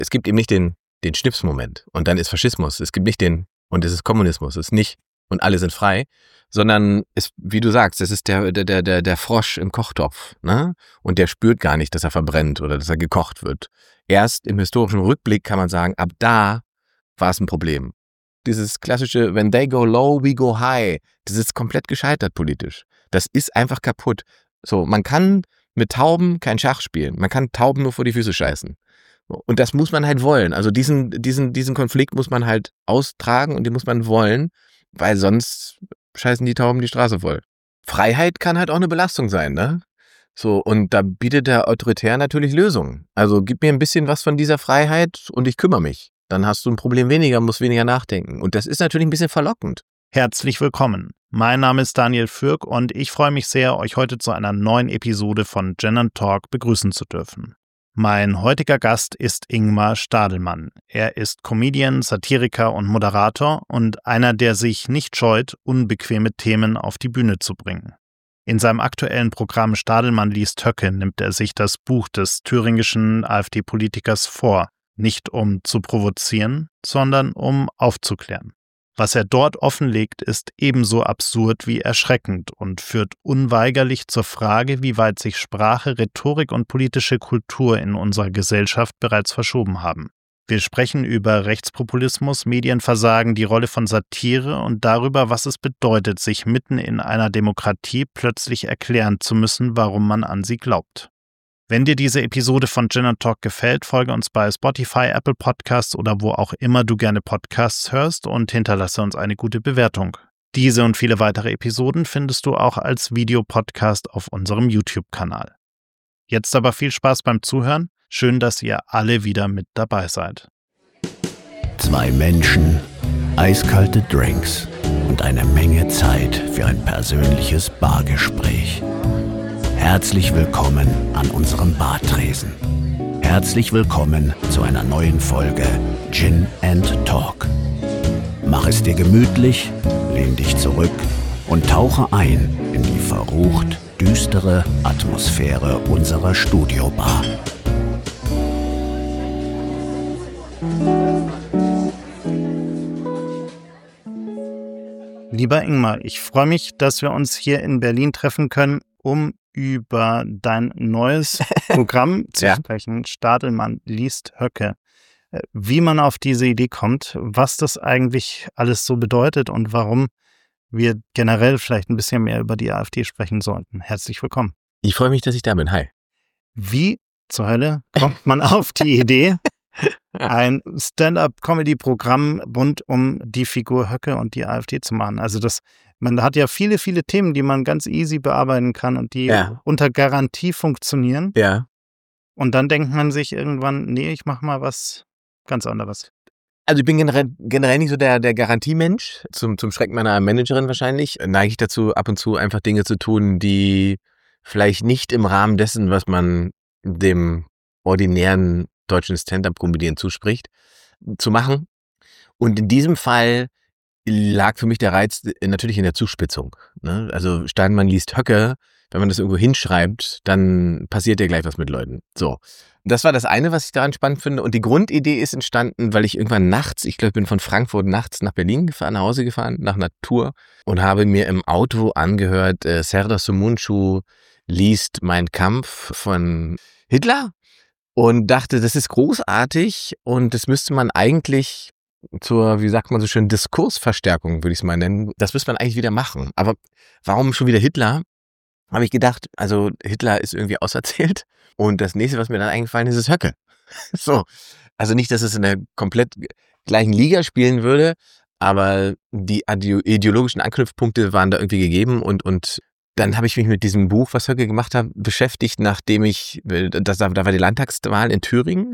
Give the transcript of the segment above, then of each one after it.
es gibt eben nicht den Schnipsmoment und dann ist Faschismus. Es gibt nicht und es ist Kommunismus, es ist nicht und alle sind frei, sondern wie du sagst, es ist der Frosch im Kochtopf, ne? Und der spürt gar nicht, dass er verbrennt oder dass er gekocht wird. Erst im historischen Rückblick kann man sagen, ab da war es ein Problem. Dieses klassische, when they go low, we go high, das ist komplett gescheitert politisch. Das ist einfach kaputt. So, man kann mit Tauben kein Schach spielen. Man kann Tauben nur vor die Füße scheißen. Und das muss man halt wollen. Also diesen Konflikt muss man halt austragen und den muss man wollen, weil sonst scheißen die Tauben die Straße voll. Freiheit kann halt auch eine Belastung sein, ne? So, und da bietet der Autoritär natürlich Lösungen. Also gib mir ein bisschen was von dieser Freiheit und ich kümmere mich. Dann hast du ein Problem weniger, musst weniger nachdenken. Und das ist natürlich ein bisschen verlockend. Herzlich willkommen. Mein Name ist Daniel Fürk und ich freue mich sehr, euch heute zu einer neuen Episode von Gin & Talk begrüßen zu dürfen. Mein heutiger Gast ist Ingmar Stadelmann. Er ist Comedian, Satiriker und Moderator und einer, der sich nicht scheut, unbequeme Themen auf die Bühne zu bringen. In seinem aktuellen Programm Stadelmann liest Höcke nimmt er sich das Buch des thüringischen AfD-Politikers vor, nicht um zu provozieren, sondern um aufzuklären. Was er dort offenlegt, ist ebenso absurd wie erschreckend und führt unweigerlich zur Frage, wie weit sich Sprache, Rhetorik und politische Kultur in unserer Gesellschaft bereits verschoben haben. Wir sprechen über Rechtspopulismus, Medienversagen, die Rolle von Satire und darüber, was es bedeutet, sich mitten in einer Demokratie plötzlich erklären zu müssen, warum man an sie glaubt. Wenn dir diese Episode von Gin & Talk gefällt, folge uns bei Spotify, Apple Podcasts oder wo auch immer du gerne Podcasts hörst und hinterlasse uns eine gute Bewertung. Diese und viele weitere Episoden findest du auch als Videopodcast auf unserem YouTube-Kanal. Jetzt aber viel Spaß beim Zuhören. Schön, dass ihr alle wieder mit dabei seid. Zwei Menschen, eiskalte Drinks und eine Menge Zeit für ein persönliches Bargespräch. Herzlich willkommen an unserem Bartresen. Herzlich willkommen zu einer neuen Folge Gin & Talk. Mach es dir gemütlich, lehn dich zurück und tauche ein in die verrucht düstere Atmosphäre unserer Studiobar. Lieber Ingmar, ich freue mich, dass wir uns hier in Berlin treffen können, um über dein neues Programm zu sprechen. Stadelmann liest Höcke. Wie man auf diese Idee kommt, was das eigentlich alles so bedeutet und warum wir generell vielleicht ein bisschen mehr über die AfD sprechen sollten. Herzlich willkommen. Ich freue mich, dass ich da bin. Hi. Wie zur Hölle kommt man auf die Idee, ein Stand-up-Comedy-Programm rund um die Figur Höcke und die AfD zu machen? Also man hat ja viele, viele Themen, die man ganz easy bearbeiten kann und die unter Garantie funktionieren. Ja. Und dann denkt man sich irgendwann, nee, ich mache mal was ganz anderes. Also ich bin generell nicht so der Garantiemensch. Zum Schrecken meiner Managerin wahrscheinlich neige ich dazu, ab und zu einfach Dinge zu tun, die vielleicht nicht im Rahmen dessen, was man dem ordinären deutschen Stand-up-Comedian zuspricht, zu machen. Und in diesem Fall lag für mich der Reiz natürlich in der Zuspitzung. Ne? Also Stadelmann liest Höcke, wenn man das irgendwo hinschreibt, dann passiert ja gleich was mit Leuten. So. Das war das eine, was ich daran spannend finde. Und die Grundidee ist entstanden, weil ich irgendwann nachts, ich glaube, ich bin von Frankfurt nachts nach Berlin gefahren, nach Hause gefahren, nach einer Tour und habe mir im Auto angehört, Serdar Somuncu liest Mein Kampf von Hitler und dachte, das ist großartig und das müsste man eigentlich zur, wie sagt man so schön, Diskursverstärkung, würde ich es mal nennen. Das müsste man eigentlich wieder machen. Aber warum schon wieder Hitler? Habe ich gedacht, also Hitler ist irgendwie auserzählt und das nächste, was mir dann eingefallen ist, ist Höcke. So, also nicht, dass es in der komplett gleichen Liga spielen würde, aber die ideologischen Anknüpfpunkte waren da irgendwie gegeben und dann habe ich mich mit diesem Buch, was Höcke gemacht hat, beschäftigt, nachdem da war die Landtagswahl in Thüringen.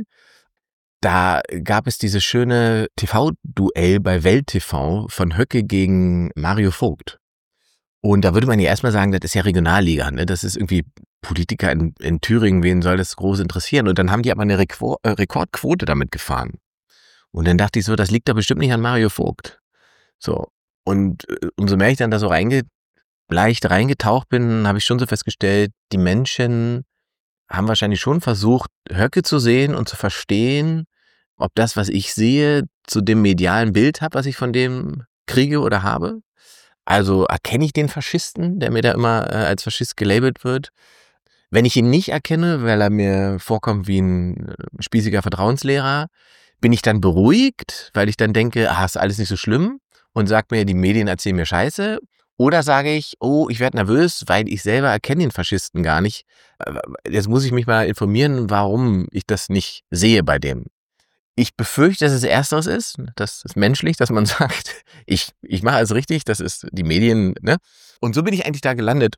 Da gab es dieses schöne TV-Duell bei Welt TV von Höcke gegen Mario Vogt. Und da würde man ja erstmal sagen, das ist ja Regionalliga, ne? Das ist irgendwie Politiker in Thüringen, wen soll das groß interessieren? Und dann haben die aber eine Rekordquote damit gefahren. Und dann dachte ich so, das liegt da bestimmt nicht an Mario Vogt. So. Und umso mehr ich dann da so leicht reingetaucht bin, habe ich schon so festgestellt, die Menschen haben wahrscheinlich schon versucht, Höcke zu sehen und zu verstehen, ob das, was ich sehe, zu dem medialen Bild habe, was ich von dem kriege oder habe. Also erkenne ich den Faschisten, der mir da immer als Faschist gelabelt wird. Wenn ich ihn nicht erkenne, weil er mir vorkommt wie ein spießiger Vertrauenslehrer, bin ich dann beruhigt, weil ich dann denke, ist alles nicht so schlimm und sage mir, die Medien erzählen mir Scheiße. Oder sage ich, ich werde nervös, weil ich selber erkenne den Faschisten gar nicht. Jetzt muss ich mich mal informieren, warum ich das nicht sehe bei dem. Ich befürchte, dass es Ersteres ist. Das ist menschlich, dass man sagt, ich mache alles richtig, das ist die Medien. Ne? Und so bin ich eigentlich da gelandet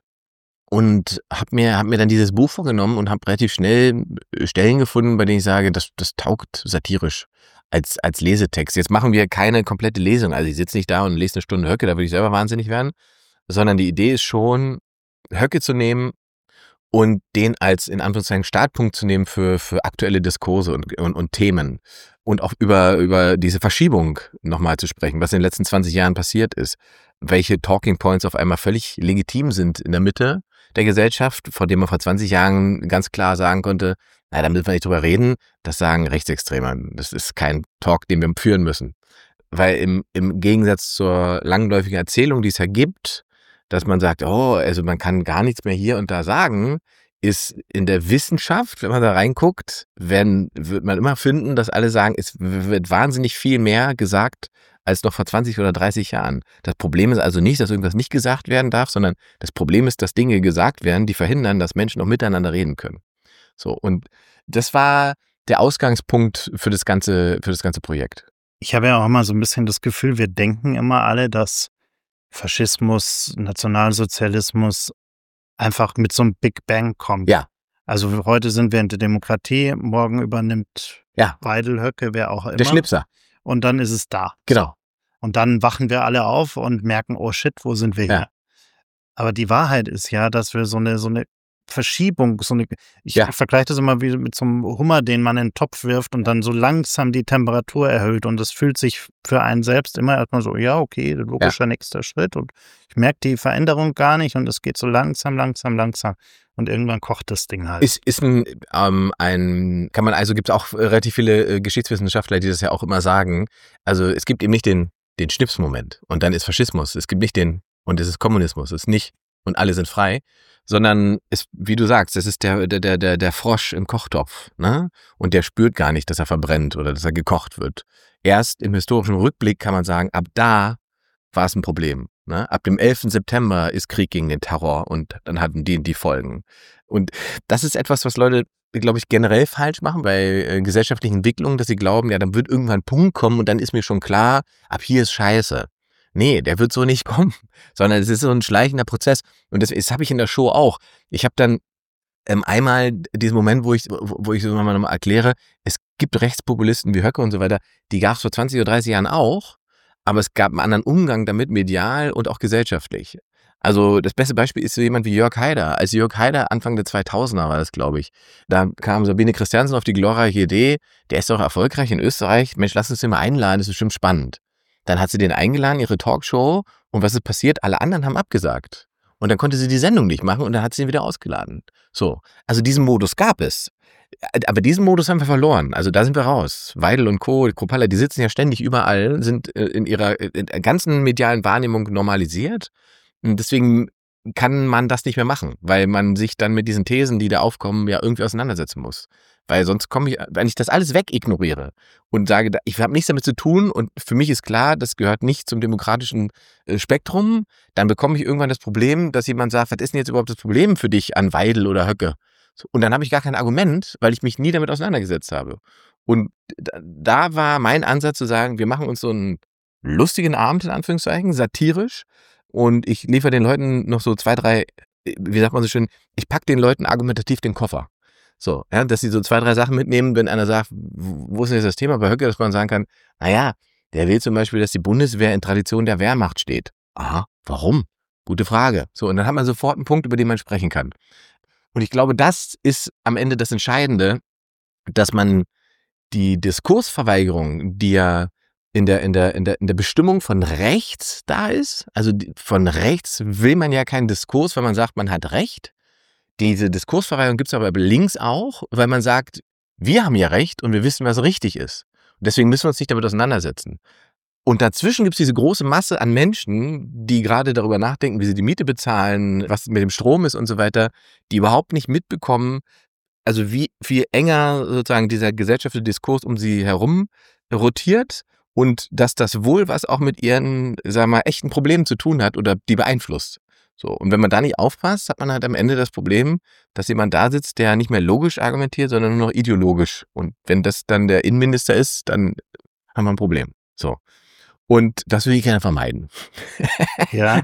und hab mir dann dieses Buch vorgenommen und habe relativ schnell Stellen gefunden, bei denen ich sage, das taugt satirisch als Lesetext. Jetzt machen wir keine komplette Lesung. Also ich sitze nicht da und lese eine Stunde Höcke, da würde ich selber wahnsinnig werden. Sondern die Idee ist schon, Höcke zu nehmen und den als in Anführungszeichen Startpunkt zu nehmen für aktuelle Diskurse und Themen. Und auch über diese Verschiebung nochmal zu sprechen, was in den letzten 20 Jahren passiert ist. Welche Talking Points auf einmal völlig legitim sind in der Mitte der Gesellschaft, von dem man vor 20 Jahren ganz klar sagen konnte, da müssen wir nicht drüber reden, das sagen Rechtsextreme. Das ist kein Talk, den wir führen müssen. Weil im Gegensatz zur langläufigen Erzählung, die es ja gibt, dass man sagt, also man kann gar nichts mehr hier und da sagen, ist in der Wissenschaft, wenn man da reinguckt, wird man immer finden, dass alle sagen, es wird wahnsinnig viel mehr gesagt als noch vor 20 oder 30 Jahren. Das Problem ist also nicht, dass irgendwas nicht gesagt werden darf, sondern das Problem ist, dass Dinge gesagt werden, die verhindern, dass Menschen auch miteinander reden können. So, und das war der Ausgangspunkt für das ganze Projekt. Ich habe ja auch immer so ein bisschen das Gefühl, wir denken immer alle, dass Faschismus, Nationalsozialismus einfach mit so einem Big Bang kommt. Ja. Also heute sind wir in der Demokratie, morgen übernimmt Weidel, Höcke, wer auch immer. Der Schnipser. Und dann ist es da. Genau. Und dann wachen wir alle auf und merken, oh shit, wo sind wir hier? Aber die Wahrheit ist ja, dass wir so eine Verschiebung, ich vergleiche das immer wie mit so einem Hummer, den man in den Topf wirft und dann so langsam die Temperatur erhöht und das fühlt sich für einen selbst immer erstmal so, ja, okay, logischer nächster Schritt und ich merke die Veränderung gar nicht und es geht so langsam und irgendwann kocht das Ding halt. Ist gibt es auch relativ viele Geschichtswissenschaftler, die das ja auch immer sagen, also es gibt eben nicht den Schnipsmoment und dann ist Faschismus, es gibt nicht und es ist Kommunismus, es ist nicht und alle sind frei, sondern ist, wie du sagst, das ist der Frosch im Kochtopf, ne? Und der spürt gar nicht, dass er verbrennt oder dass er gekocht wird. Erst im historischen Rückblick kann man sagen, ab da war es ein Problem, ne? Ab dem 11. September ist Krieg gegen den Terror und dann hatten die Folgen. Und das ist etwas, was Leute, glaube ich, generell falsch machen bei gesellschaftlichen Entwicklungen, dass sie glauben, ja, dann wird irgendwann ein Punkt kommen und dann ist mir schon klar, ab hier ist Scheiße. Nee, der wird so nicht kommen, sondern es ist so ein schleichender Prozess. Und das habe ich in der Show auch. Ich habe dann einmal diesen Moment, wo ich so nochmal erkläre, es gibt Rechtspopulisten wie Höcke und so weiter, die gab es vor 20 oder 30 Jahren auch, aber es gab einen anderen Umgang damit, medial und auch gesellschaftlich. Also das beste Beispiel ist so jemand wie Jörg Haider. Als Jörg Haider Anfang der 2000er war das, glaube ich, da kam Sabine Christiansen auf die glorreiche Idee, der ist doch erfolgreich in Österreich, Mensch, lass uns den mal einladen, das ist bestimmt spannend. Dann hat sie den eingeladen, ihre Talkshow, und was ist passiert? Alle anderen haben abgesagt. Und dann konnte sie die Sendung nicht machen und dann hat sie ihn wieder ausgeladen. So, also diesen Modus gab es. Aber diesen Modus haben wir verloren. Also da sind wir raus. Weidel und Co., Kropalla, die sitzen ja ständig überall, sind in ihrer ganzen medialen Wahrnehmung normalisiert. Und deswegen kann man das nicht mehr machen, weil man sich dann mit diesen Thesen, die da aufkommen, ja irgendwie auseinandersetzen muss. Weil sonst wenn ich das alles wegignoriere und sage, ich habe nichts damit zu tun und für mich ist klar, das gehört nicht zum demokratischen Spektrum, dann bekomme ich irgendwann das Problem, dass jemand sagt, was ist denn jetzt überhaupt das Problem für dich an Weidel oder Höcke? Und dann habe ich gar kein Argument, weil ich mich nie damit auseinandergesetzt habe. Und da war mein Ansatz zu sagen, wir machen uns so einen lustigen Abend, in Anführungszeichen, satirisch, und ich liefere den Leuten noch so 2, 3, wie sagt man so schön, ich packe den Leuten argumentativ den Koffer. So, ja, dass sie so 2, 3 Sachen mitnehmen, wenn einer sagt, wo ist denn jetzt das Thema bei Höcke, dass man sagen kann, naja, der will zum Beispiel, dass die Bundeswehr in Tradition der Wehrmacht steht. Aha, warum? Gute Frage. So, und dann hat man sofort einen Punkt, über den man sprechen kann. Und ich glaube, das ist am Ende das Entscheidende, dass man die Diskursverweigerung, die ja in der Bestimmung von rechts da ist, also von rechts will man ja keinen Diskurs, weil man sagt, man hat Recht. Diese Diskursverweigerung gibt es aber links auch, weil man sagt, wir haben ja Recht und wir wissen, was richtig ist. Deswegen müssen wir uns nicht damit auseinandersetzen. Und dazwischen gibt es diese große Masse an Menschen, die gerade darüber nachdenken, wie sie die Miete bezahlen, was mit dem Strom ist und so weiter, die überhaupt nicht mitbekommen, also wie viel enger sozusagen dieser gesellschaftliche Diskurs um sie herum rotiert und dass das wohl was auch mit ihren, sagen wir mal, echten Problemen zu tun hat oder die beeinflusst. So. Und wenn man da nicht aufpasst, hat man halt am Ende das Problem, dass jemand da sitzt, der nicht mehr logisch argumentiert, sondern nur noch ideologisch. Und wenn das dann der Innenminister ist, dann haben wir ein Problem. So. Und das will ich gerne vermeiden. Ja.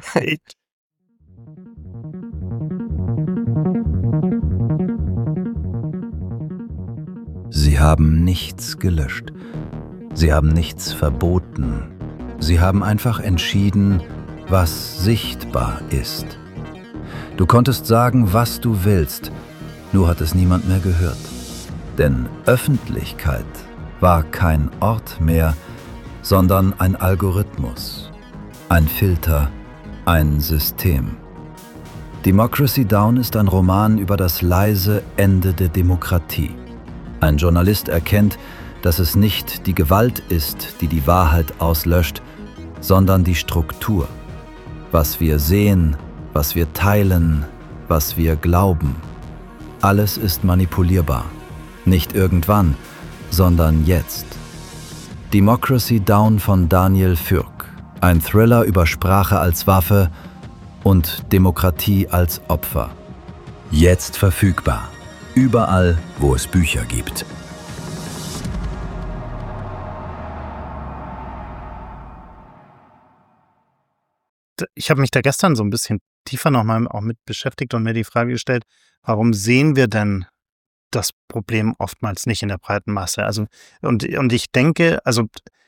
Sie haben nichts gelöscht. Sie haben nichts verboten. Sie haben einfach entschieden, was sichtbar ist. Du konntest sagen, was du willst, nur hat es niemand mehr gehört. Denn Öffentlichkeit war kein Ort mehr, sondern ein Algorithmus, ein Filter, ein System. Democracy Down ist ein Roman über das leise Ende der Demokratie. Ein Journalist erkennt, dass es nicht die Gewalt ist, die die Wahrheit auslöscht, sondern die Struktur. Was wir sehen, was wir teilen, was wir glauben. Alles ist manipulierbar. Nicht irgendwann, sondern jetzt. Democracy Down von Daniel Fürk. Ein Thriller über Sprache als Waffe und Demokratie als Opfer. Jetzt verfügbar. Überall, wo es Bücher gibt. Ich habe mich da gestern so ein bisschen tiefer nochmal auch mit beschäftigt und mir die Frage gestellt, warum sehen wir denn das Problem oftmals nicht in der breiten Masse? Also, und ich denke, also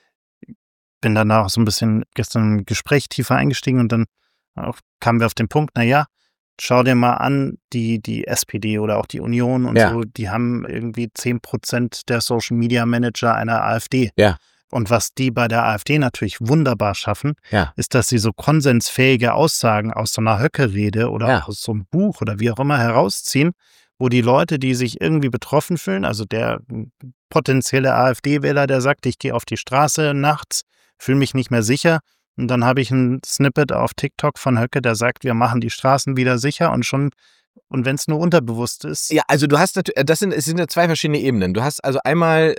bin dann auch so ein bisschen gestern im Gespräch tiefer eingestiegen und dann auch kamen wir auf den Punkt, naja, schau dir mal an, die SPD oder auch die Union und Ja. so, die haben irgendwie 10% der Social Media Manager einer AfD. Ja. Und was die bei der AfD natürlich wunderbar schaffen, Ja. ist, dass sie so konsensfähige Aussagen aus so einer Höcke-Rede oder Ja. aus so einem Buch oder wie auch immer herausziehen, wo die Leute, die sich irgendwie betroffen fühlen, also der potenzielle AfD-Wähler, der sagt, ich gehe auf die Straße nachts, fühle mich nicht mehr sicher, und dann habe ich ein Snippet auf TikTok von Höcke, der sagt, wir machen die Straßen wieder sicher und wenn es nur unterbewusst ist. Ja, also du hast natürlich, es sind ja zwei verschiedene Ebenen. Du hast also einmal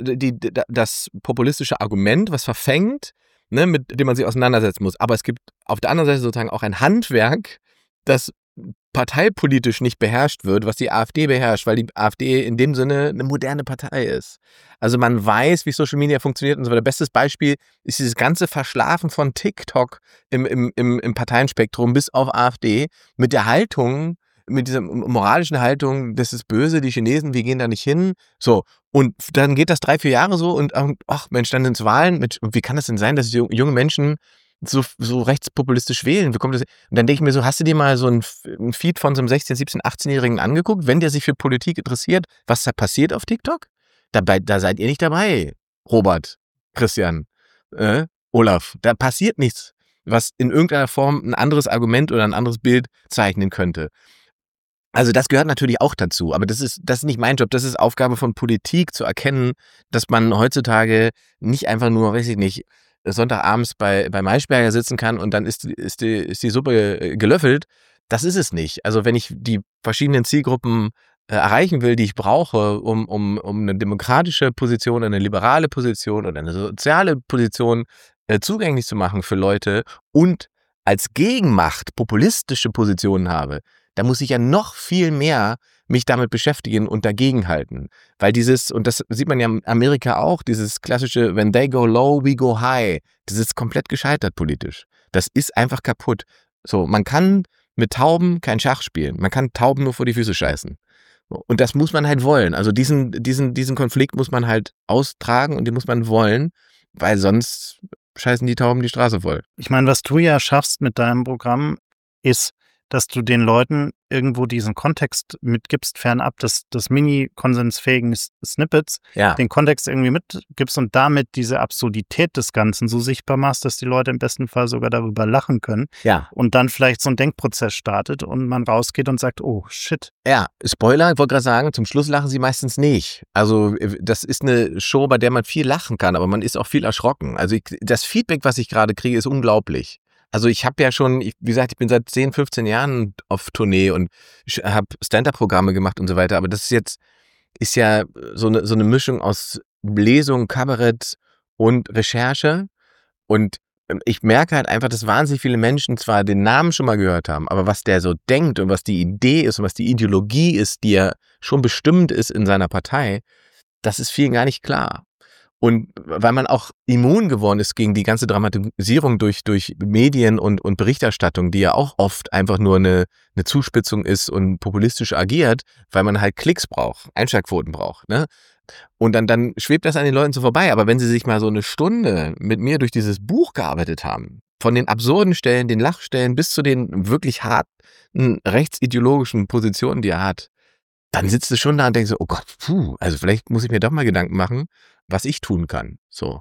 das populistische Argument, was verfängt, ne, mit dem man sich auseinandersetzen muss. Aber es gibt auf der anderen Seite sozusagen auch ein Handwerk, das parteipolitisch nicht beherrscht wird, was die AfD beherrscht, weil die AfD in dem Sinne eine moderne Partei ist. Also man weiß, wie Social Media funktioniert und so weiter. Bestes Beispiel ist dieses ganze Verschlafen von TikTok im Parteienspektrum bis auf AfD mit der Haltung, mit dieser moralischen Haltung, das ist böse, die Chinesen, wir gehen da nicht hin. So, und dann geht das 3-4 Jahre so und ach Mensch, dann sind es Wahlen. Wie kann das denn sein, dass junge Menschen so rechtspopulistisch wählen? Wie kommt das? Und dann denke ich mir so, hast du dir mal so ein Feed von so einem 16-, 17-, 18-Jährigen angeguckt, wenn der sich für Politik interessiert, was da passiert auf TikTok? Da seid ihr nicht dabei, Robert, Christian, Olaf. Da passiert nichts, was in irgendeiner Form ein anderes Argument oder ein anderes Bild zeichnen könnte. Also das gehört natürlich auch dazu, aber das ist nicht mein Job, das ist Aufgabe von Politik, zu erkennen, dass man heutzutage nicht einfach nur, weiß ich nicht, Sonntagabends bei Maischberger sitzen kann und dann ist die Suppe gelöffelt. Das ist es nicht. Also wenn ich die verschiedenen Zielgruppen erreichen will, die ich brauche, um eine demokratische Position, eine liberale Position oder eine soziale Position zugänglich zu machen für Leute und als Gegenmacht populistische Positionen habe, da muss ich ja noch viel mehr mich damit beschäftigen und dagegenhalten. Weil und das sieht man ja in Amerika auch, dieses klassische, when they go low, we go high, das ist komplett gescheitert politisch. Das ist einfach kaputt. So, man kann mit Tauben kein Schach spielen. Man kann Tauben nur vor die Füße scheißen. Und das muss man halt wollen. Also diesen Konflikt muss man halt austragen und den muss man wollen, weil sonst scheißen die Tauben die Straße voll. Ich meine, was du ja schaffst mit deinem Programm, ist, dass du den Leuten irgendwo diesen Kontext mitgibst, fernab des mini-konsensfähigen Snippets, Ja. den Kontext irgendwie mitgibst und damit diese Absurdität des Ganzen so sichtbar machst, dass die Leute im besten Fall sogar darüber lachen können Ja. und dann vielleicht so ein Denkprozess startet und man rausgeht und sagt, oh, shit. Ja, Spoiler, ich wollte gerade sagen, zum Schluss lachen sie meistens nicht. Also das ist eine Show, bei der man viel lachen kann, aber man ist auch viel erschrocken. Also das Feedback, was ich gerade kriege, ist unglaublich. Also ich habe ja schon, wie gesagt, ich bin seit 10, 15 Jahren auf Tournee und habe Stand-up-Programme gemacht und so weiter, aber das ist ja so eine Mischung aus Lesung, Kabarett und Recherche. Und ich merke halt einfach, dass wahnsinnig viele Menschen zwar den Namen schon mal gehört haben, aber was der so denkt und was die Idee ist und was die Ideologie ist, die ja schon bestimmt ist in seiner Partei, das ist vielen gar nicht klar. Und weil man auch immun geworden ist gegen die ganze Dramatisierung durch Medien und Berichterstattung, die ja auch oft einfach nur eine Zuspitzung ist und populistisch agiert, weil man halt Klicks braucht, Einschaltquoten braucht, ne? Und dann schwebt das an den Leuten so vorbei. Aber wenn sie sich mal so eine Stunde mit mir durch dieses Buch gearbeitet haben, von den absurden Stellen, den Lachstellen bis zu den wirklich harten rechtsideologischen Positionen, die er hat, dann sitzt du schon da und denkst so, oh Gott, also vielleicht muss ich mir doch mal Gedanken machen, was ich tun kann. So.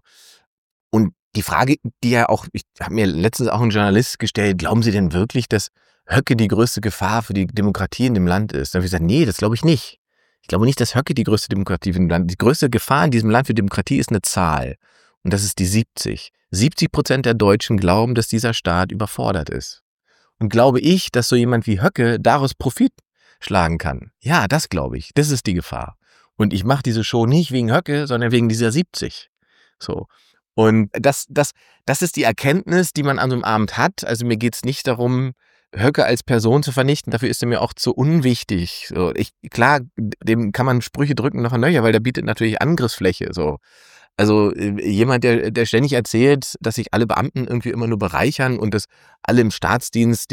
Und die Frage, die ja auch, ich habe mir letztens auch einen Journalist gestellt, glauben Sie denn wirklich, dass Höcke die größte Gefahr für die Demokratie in dem Land ist? Da habe ich gesagt, nee, das glaube ich nicht. Ich glaube nicht, dass Höcke die größte Demokratie in dem Land ist. Die größte Gefahr in diesem Land für Demokratie ist eine Zahl. Und das ist die 70. 70% der Deutschen glauben, dass dieser Staat überfordert ist. Und glaube ich, dass so jemand wie Höcke daraus Profit schlagen kann? Ja, das glaube ich. Das ist die Gefahr. Und ich mache diese Show nicht wegen Höcke, sondern wegen dieser 70. So. Und das ist die Erkenntnis, die man an so einem Abend hat. Also mir geht's nicht darum, Höcke als Person zu vernichten. Dafür ist er mir auch zu unwichtig. So, klar, dem kann man Sprüche drücken noch ein Nöcher, weil der bietet natürlich Angriffsfläche. So. Also jemand, der ständig erzählt, dass sich alle Beamten irgendwie immer nur bereichern und dass alle im Staatsdienst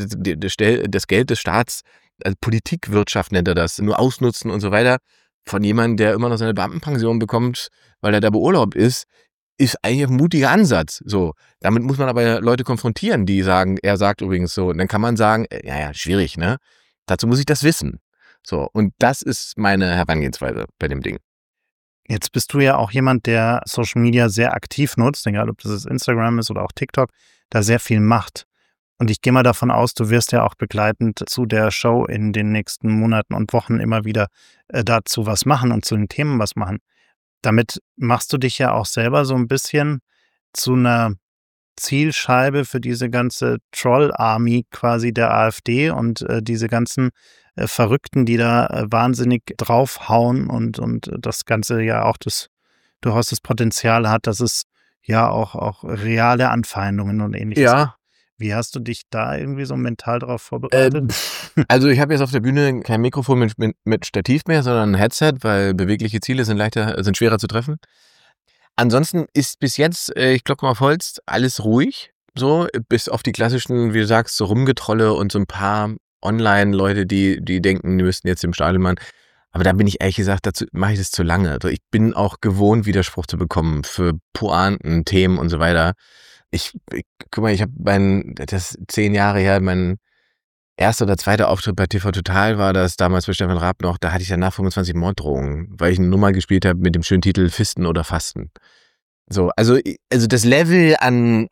das Geld des Staats, also Politikwirtschaft nennt er das, nur ausnutzen und so weiter, von jemandem, der immer noch seine Beamtenpension bekommt, weil er da beurlaubt ist eigentlich ein mutiger Ansatz. So, damit muss man aber Leute konfrontieren, die sagen, er sagt übrigens so. Und dann kann man sagen, ja, schwierig, ne? Dazu muss ich das wissen. So, und das ist meine Herangehensweise bei dem Ding. Jetzt bist du ja auch jemand, der Social Media sehr aktiv nutzt, egal ob das Instagram ist oder auch TikTok, da sehr viel macht. Und ich gehe mal davon aus, du wirst ja auch begleitend zu der Show in den nächsten Monaten und Wochen immer wieder dazu was machen und zu den Themen was machen. Damit machst du dich ja auch selber so ein bisschen zu einer Zielscheibe für diese ganze Troll-Army quasi der AfD und diese ganzen Verrückten, die da wahnsinnig draufhauen und das Ganze ja auch durchaus das Potenzial hat, dass es ja auch reale Anfeindungen und Ähnliches gibt. Ja. Wie hast du dich da irgendwie so mental drauf vorbereitet? Also ich habe jetzt auf der Bühne kein Mikrofon mit Stativ mehr, sondern ein Headset, weil bewegliche Ziele sind schwerer zu treffen. Ansonsten ist bis jetzt, ich klopfe mal auf Holz, alles ruhig. So, bis auf die klassischen, wie du sagst, so Rumgetrolle und so ein paar Online-Leute, die denken, die müssten jetzt dem Stadelmann. Aber da bin ich ehrlich gesagt, dazu mache ich das zu lange. Also ich bin auch gewohnt, Widerspruch zu bekommen für Pointen, Themen und so weiter. Guck mal, das 10 Jahre her, mein erster oder zweiter Auftritt bei TV Total war das damals bei Stefan Raab noch, da hatte ich danach 25 Morddrohungen, weil ich eine Nummer gespielt habe mit dem schönen Titel Fisten oder Fasten. So, also das Level an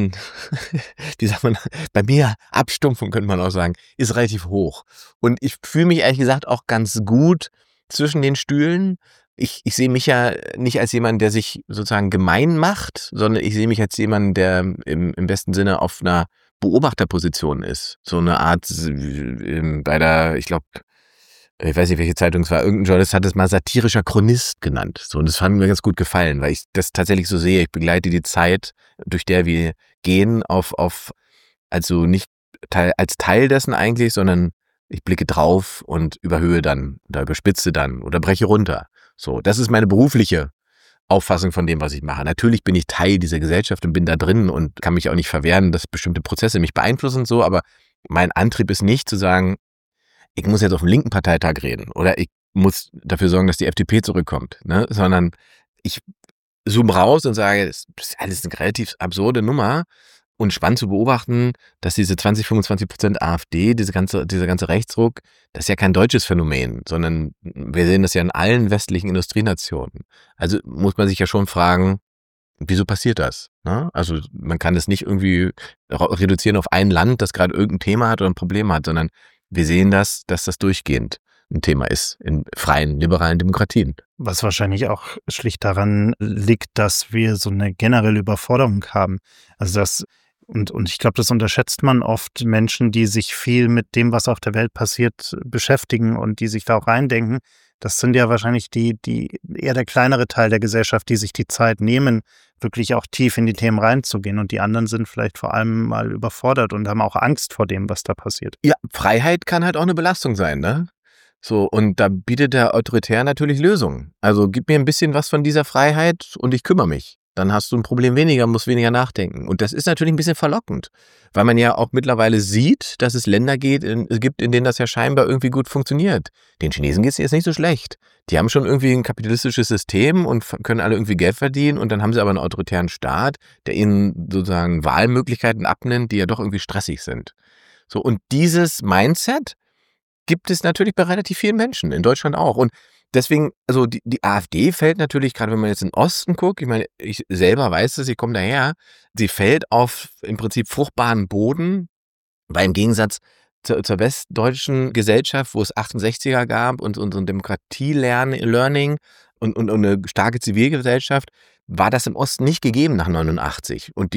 wie sagt man, bei mir Abstumpfung könnte man auch sagen, ist relativ hoch. Und ich fühle mich ehrlich gesagt auch ganz gut zwischen den Stühlen. Ich sehe mich ja nicht als jemand, der sich sozusagen gemein macht, sondern ich sehe mich als jemand, der im besten Sinne auf einer Beobachterposition ist. So eine Art bei der, ich glaube, ich weiß nicht, welche Zeitung es war, irgendein Journalist hat es mal satirischer Chronist genannt. So, und das fand mir ganz gut gefallen, weil ich das tatsächlich so sehe. Ich begleite die Zeit, durch der wir gehen, also nicht als Teil dessen eigentlich, sondern ich blicke drauf und überhöhe dann oder überspitze dann oder breche runter. So, das ist meine berufliche Auffassung von dem, was ich mache. Natürlich bin ich Teil dieser Gesellschaft und bin da drin und kann mich auch nicht verwehren, dass bestimmte Prozesse mich beeinflussen und so, aber mein Antrieb ist nicht zu sagen, ich muss jetzt auf dem linken Parteitag reden oder ich muss dafür sorgen, dass die FDP zurückkommt, ne? Sondern ich zoome raus und sage, das ist alles eine relativ absurde Nummer Und spannend zu beobachten, dass diese 20-25% AfD, dieser ganze Rechtsruck, das ist ja kein deutsches Phänomen, sondern wir sehen das ja in allen westlichen Industrienationen. Also muss man sich ja schon fragen, wieso passiert das? Ne? Also man kann das nicht irgendwie reduzieren auf ein Land, das gerade irgendein Thema hat oder ein Problem hat, sondern wir sehen das, dass das durchgehend ein Thema ist in freien, liberalen Demokratien. Was wahrscheinlich auch schlicht daran liegt, dass wir so eine generelle Überforderung haben. Also das und ich glaube, das unterschätzt man oft, Menschen, die sich viel mit dem, was auf der Welt passiert, beschäftigen und die sich da auch reindenken. Das sind ja wahrscheinlich die eher der kleinere Teil der Gesellschaft, die sich die Zeit nehmen, wirklich auch tief in die Themen reinzugehen. Und die anderen sind vielleicht vor allem mal überfordert und haben auch Angst vor dem, was da passiert. Ja, Freiheit kann halt auch eine Belastung sein, ne? So, und da bietet der Autoritär natürlich Lösungen. Also gib mir ein bisschen was von dieser Freiheit und ich kümmere mich. Dann hast du ein Problem weniger, musst weniger nachdenken. Und das ist natürlich ein bisschen verlockend, weil man ja auch mittlerweile sieht, dass es Länder gibt, in denen das ja scheinbar irgendwie gut funktioniert. Den Chinesen geht es jetzt nicht so schlecht. Die haben schon irgendwie ein kapitalistisches System und können alle irgendwie Geld verdienen und dann haben sie aber einen autoritären Staat, der ihnen sozusagen Wahlmöglichkeiten abnimmt, die ja doch irgendwie stressig sind. So, und dieses Mindset gibt es natürlich bei relativ vielen Menschen, in Deutschland auch. Und deswegen, also die AfD fällt natürlich, gerade wenn man jetzt in den Osten guckt, ich meine, ich selber weiß es, ich komme daher, sie fällt auf im Prinzip fruchtbaren Boden, weil im Gegensatz zur westdeutschen Gesellschaft, wo es 68er gab und so ein Demokratie-Learning und eine starke Zivilgesellschaft, war das im Osten nicht gegeben nach 89. Und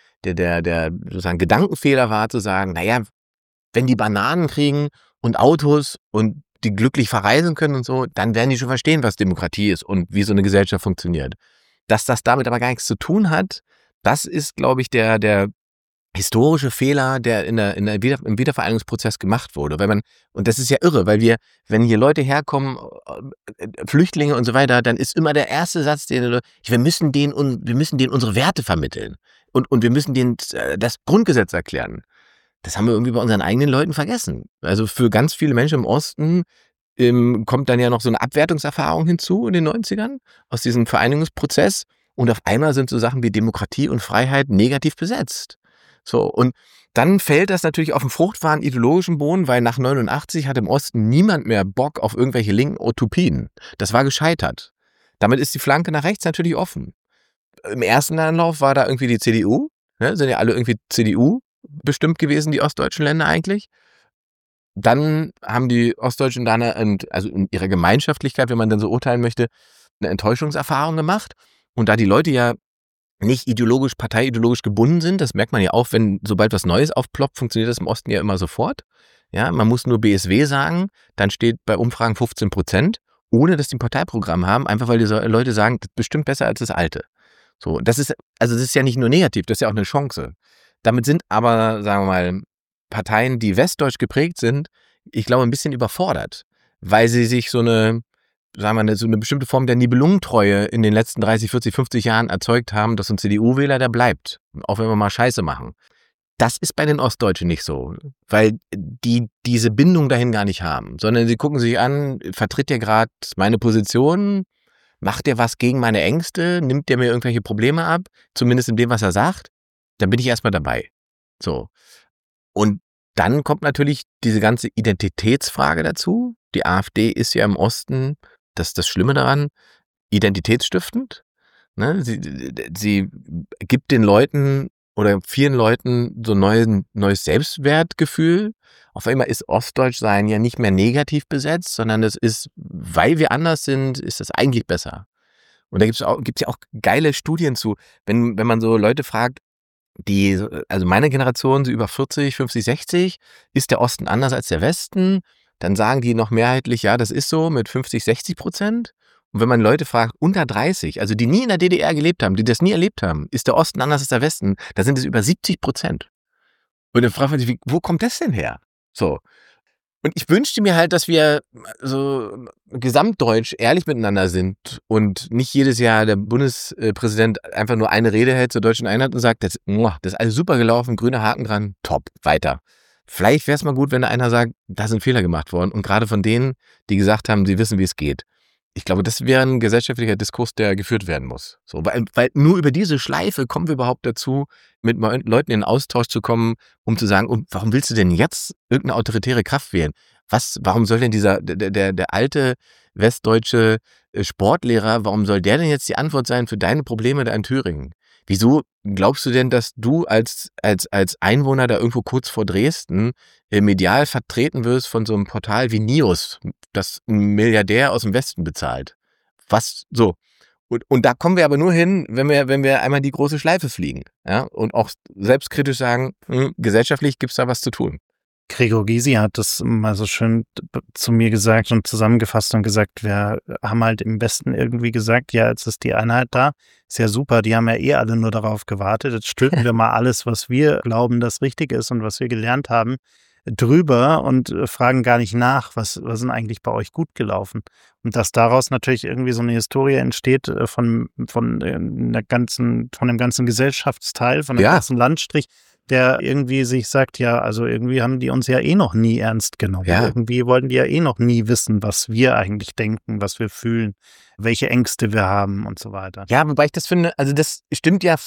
der sozusagen Gedankenfehler war zu sagen, naja, wenn die Bananen kriegen und Autos und die glücklich verreisen können und so, dann werden die schon verstehen, was Demokratie ist und wie so eine Gesellschaft funktioniert. Dass das damit aber gar nichts zu tun hat, das ist, glaube ich, der historische Fehler, der im Wiedervereinigungsprozess gemacht wurde. Und das ist ja irre, weil wenn hier Leute herkommen, Flüchtlinge und so weiter, dann ist immer der erste Satz, wir müssen denen unsere Werte vermitteln und wir müssen denen das Grundgesetz erklären. Das haben wir irgendwie bei unseren eigenen Leuten vergessen. Also für ganz viele Menschen im Osten kommt dann ja noch so eine Abwertungserfahrung hinzu in den 90ern aus diesem Vereinigungsprozess und auf einmal sind so Sachen wie Demokratie und Freiheit negativ besetzt. So, und dann fällt das natürlich auf den fruchtbaren ideologischen Boden, weil nach 89 hat im Osten niemand mehr Bock auf irgendwelche linken Utopien. Das war gescheitert. Damit ist die Flanke nach rechts natürlich offen. Im ersten Anlauf war da irgendwie die CDU, ne, sind ja alle irgendwie CDU bestimmt gewesen, die ostdeutschen Länder eigentlich. Dann haben die Ostdeutschen dann, also in ihrer Gemeinschaftlichkeit, wenn man dann so urteilen möchte, eine Enttäuschungserfahrung gemacht. Und da die Leute ja nicht parteiideologisch gebunden sind, das merkt man ja auch, sobald was Neues aufploppt, funktioniert das im Osten ja immer sofort. Ja, man muss nur BSW sagen, dann steht bei Umfragen 15%, ohne dass die ein Parteiprogramm haben, einfach weil die Leute sagen, das ist bestimmt besser als das Alte. So, das ist ja nicht nur negativ, das ist ja auch eine Chance. Damit sind aber, sagen wir mal, Parteien, die westdeutsch geprägt sind, ich glaube, ein bisschen überfordert, weil sie sich so eine bestimmte Form der Nibelungentreue in den letzten 30, 40, 50 Jahren erzeugt haben, dass ein CDU-Wähler, der bleibt, auch wenn wir mal Scheiße machen. Das ist bei den Ostdeutschen nicht so, weil die diese Bindung dahin gar nicht haben, sondern sie gucken sich an, vertritt der gerade meine Position, macht der was gegen meine Ängste, nimmt der mir irgendwelche Probleme ab, zumindest in dem, was er sagt, dann bin ich erstmal dabei. So. Und dann kommt natürlich diese ganze Identitätsfrage dazu. Die AfD ist ja im Osten, das ist das Schlimme daran, identitätsstiftend. Ne? Sie gibt den Leuten oder vielen Leuten so ein neues Selbstwertgefühl. Auf einmal ist Ostdeutschsein ja nicht mehr negativ besetzt, sondern das ist, weil wir anders sind, ist das eigentlich besser. Und da gibt's ja auch geile Studien zu, wenn man so Leute fragt, also meine Generation, so über 40, 50, 60, ist der Osten anders als der Westen? Dann sagen die noch mehrheitlich, ja, das ist so mit 50, 60%. Und wenn man Leute fragt, unter 30, also die nie in der DDR gelebt haben, die das nie erlebt haben, ist der Osten anders als der Westen, da sind es über 70%. Und dann fragt man sich, wo kommt das denn her? So. Und ich wünschte mir halt, dass wir so gesamtdeutsch ehrlich miteinander sind und nicht jedes Jahr der Bundespräsident einfach nur eine Rede hält zur deutschen Einheit und sagt, das ist alles super gelaufen, grüner Haken dran, top, weiter. Vielleicht wäre es mal gut, wenn da einer sagt, da sind Fehler gemacht worden und gerade von denen, die gesagt haben, sie wissen, wie es geht. ich glaube, das wäre ein gesellschaftlicher Diskurs, der geführt werden muss. So, weil nur über diese Schleife kommen wir überhaupt dazu, mit Leuten in Austausch zu kommen, um zu sagen, und warum willst du denn jetzt irgendeine autoritäre Kraft wählen? Warum soll denn der alte westdeutsche Sportlehrer, warum soll der denn jetzt die Antwort sein für deine Probleme da in Thüringen? Wieso glaubst du denn, dass du als Einwohner da irgendwo kurz vor Dresden medial vertreten wirst von so einem Portal wie NIOS, das ein Milliardär aus dem Westen bezahlt? Was so? Und da kommen wir aber nur hin, wenn wir einmal die große Schleife fliegen, ja, und auch selbstkritisch sagen, gesellschaftlich gibt's da was zu tun. Gregor Gysi hat das mal so schön zu mir gesagt und zusammengefasst und gesagt, wir haben halt im Westen irgendwie gesagt, ja, jetzt ist die Einheit da, ist ja super, die haben ja alle nur darauf gewartet, jetzt stülpen wir mal alles, was wir glauben, das richtig ist und was wir gelernt haben, drüber und fragen gar nicht nach, was ist denn eigentlich bei euch gut gelaufen? Und dass daraus natürlich irgendwie so eine Historie entsteht von dem ganzen Gesellschaftsteil, von dem ganzen Landstrich, der irgendwie sich sagt, ja, also irgendwie haben die uns ja noch nie ernst genommen. Ja. Irgendwie wollten die ja noch nie wissen, was wir eigentlich denken, was wir fühlen, welche Ängste wir haben und so weiter. Ja, wobei ich das finde, also das stimmt ja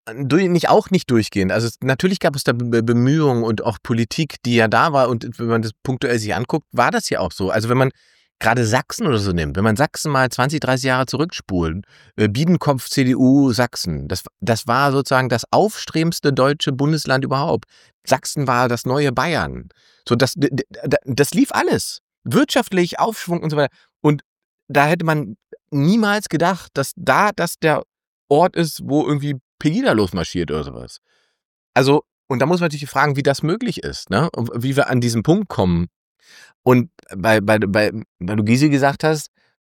nicht durchgehend. Also natürlich gab es da Bemühungen und auch Politik, die ja da war, und wenn man das punktuell sich anguckt, war das ja auch so. Also wenn man gerade Sachsen oder so nimmt, wenn man Sachsen mal 20, 30 Jahre zurückspult, Biedenkopf, CDU, Sachsen, das war sozusagen das aufstrebendste deutsche Bundesland überhaupt. Sachsen war das neue Bayern. So, das lief alles. Wirtschaftlich, Aufschwung und so weiter. Und da hätte man niemals gedacht, dass das der Ort ist, wo irgendwie Pegida losmarschiert oder sowas. Also, und da muss man natürlich fragen, wie das möglich ist, ne? Und wie wir an diesen Punkt kommen. Und weil du Gysi gesagt hast,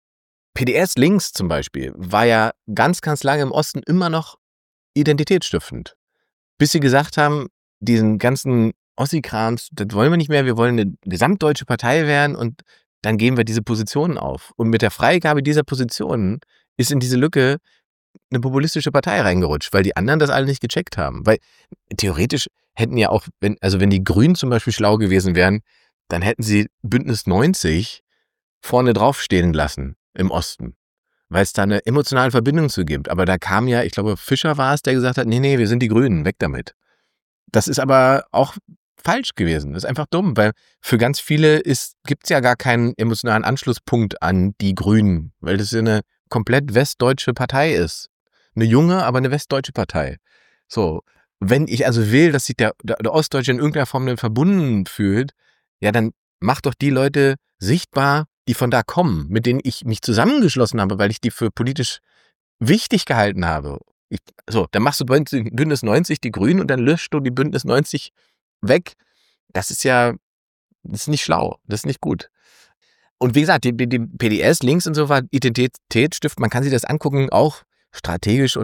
PDS links zum Beispiel war ja ganz, ganz lange im Osten immer noch identitätsstiftend. Bis sie gesagt haben, diesen ganzen Ossi-Krams, das wollen wir nicht mehr, wir wollen eine gesamtdeutsche Partei werden, und dann geben wir diese Positionen auf. Und mit der Freigabe dieser Positionen ist in diese Lücke eine populistische Partei reingerutscht, weil die anderen das alle nicht gecheckt haben. Weil theoretisch hätten ja auch, wenn die Grünen zum Beispiel schlau gewesen wären, dann hätten sie Bündnis 90 vorne draufstehen lassen im Osten, weil es da eine emotionale Verbindung zu gibt. Aber da kam ja, ich glaube, Fischer war es, der gesagt hat, nee, wir sind die Grünen, weg damit. Das ist aber auch falsch gewesen. Das ist einfach dumm, weil für ganz viele gibt es ja gar keinen emotionalen Anschlusspunkt an die Grünen, weil das ja eine komplett westdeutsche Partei ist. Eine junge, aber eine westdeutsche Partei. So, wenn ich also will, dass sich der Ostdeutsche in irgendeiner Form verbunden fühlt, ja, dann mach doch die Leute sichtbar, die von da kommen, mit denen ich mich zusammengeschlossen habe, weil ich die für politisch wichtig gehalten habe. Dann machst du Bündnis 90 die Grünen und dann löscht du die Bündnis 90 weg. Das ist nicht schlau, das ist nicht gut. Und wie gesagt, die PDS links und so war Identitätsstift, man kann sich das angucken, auch statistisch